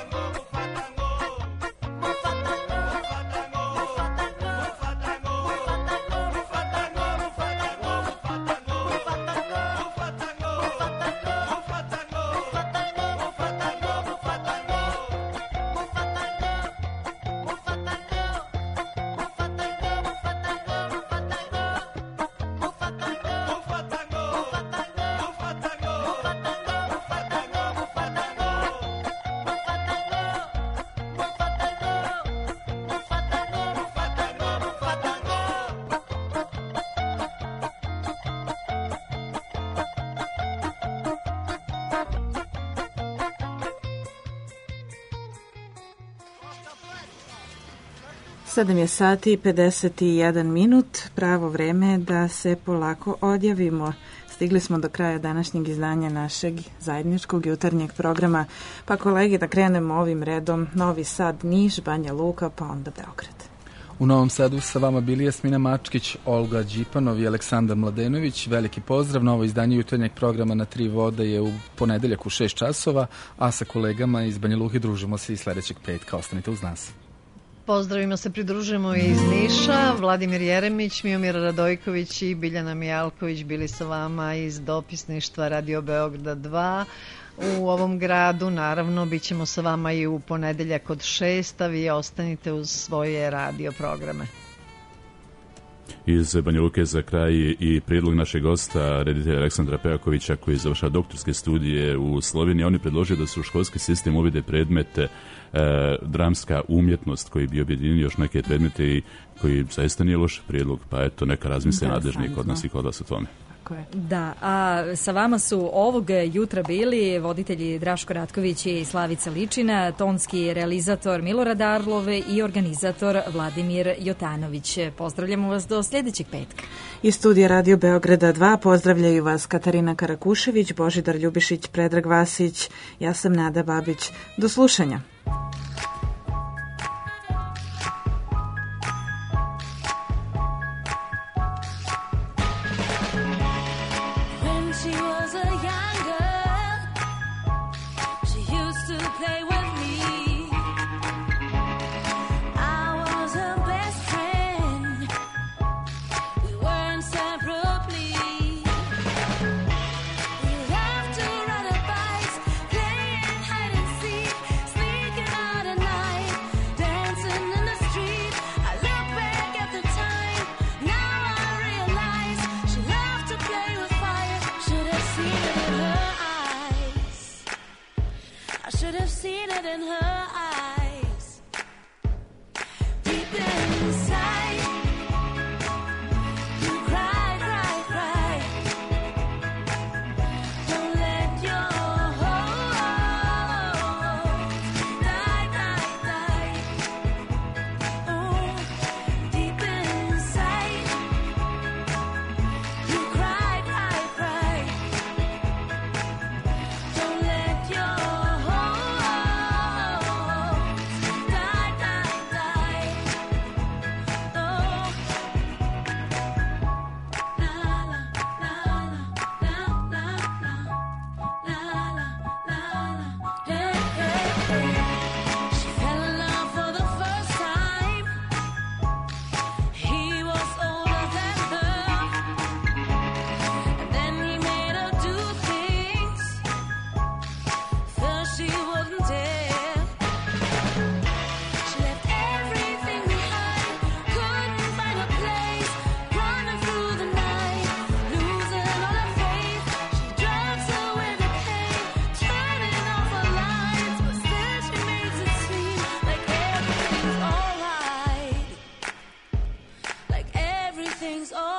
Sedam je sati i 51 minut, pravo vreme da se polako odjavimo. Stigli smo do kraja današnjeg izdanja našeg zajedničkog jutarnjeg programa. Pa kolege, da krenemo ovim redom: Novi Sad, Niš, Banja Luka, pa onda Beograd. U Novom Sadu sa vama bili Jasmina Mačkić, Olga Đipanov i Aleksandar Mladenović. Veliki pozdrav. Novo izdanje jutarnjeg programa na Tri vode je u ponedeljak u 6 časova, a sa kolegama iz Banja Luke družimo se i sledećeg petka. Ostanite uz nas. Pozdravimo se, pridružujemo iz Niša. Vladimir Jeremić, Miomir Radojković i Biljana Mijalković bili sa vama iz dopisništva Radio Beograda 2. U ovom gradu, naravno, bit ćemo sa vama i u ponedeljak od 6, a vi ostanite uz svoje radio programe. Iz Banja Luke za kraj i prijedlog našeg gosta, reditelja Aleksandra Pejakovića, koji završava doktorske studije u Sloveniji. On je predložio da se u školski sistem uvede predmete dramska umjetnost, koji bi objedinio još neke predmete i koji zaista nije loš prijedlog, pa eto, neka razmisle nadležni kod nas i kod vas o tome. Da, a sa vama su ovog jutra bili voditelji Draško Ratković i Slavica Ličina, tonski realizator Milorad Arlove i organizator Vladimir Jotanović. Pozdravljamo vas do sljedećeg petka. Iz studija Radio Beograda 2 pozdravljaju vas Katarina Karakušević, Božidar Ljubišić, Predrag Vasić, ja sam Nada Babić. Do slušanja. Sneaking in her eyes. Deep inside, you cry, cry, cry. Don't let your hopes die, die, die. Oh, deep inside, you cry, cry, cry. Don't let your hopes die, die, die. Oh, la la la la la la la la la. Hey, hey, hey. She fell in love for the first time. He was older than her, and then he made her do things first she wouldn't dare. She left everything behind, couldn't find a place, running through the night, losing all her faith. She drugs her with the pain, turning off her lights, but still she makes it seem like everything's alright. Like everything's alright.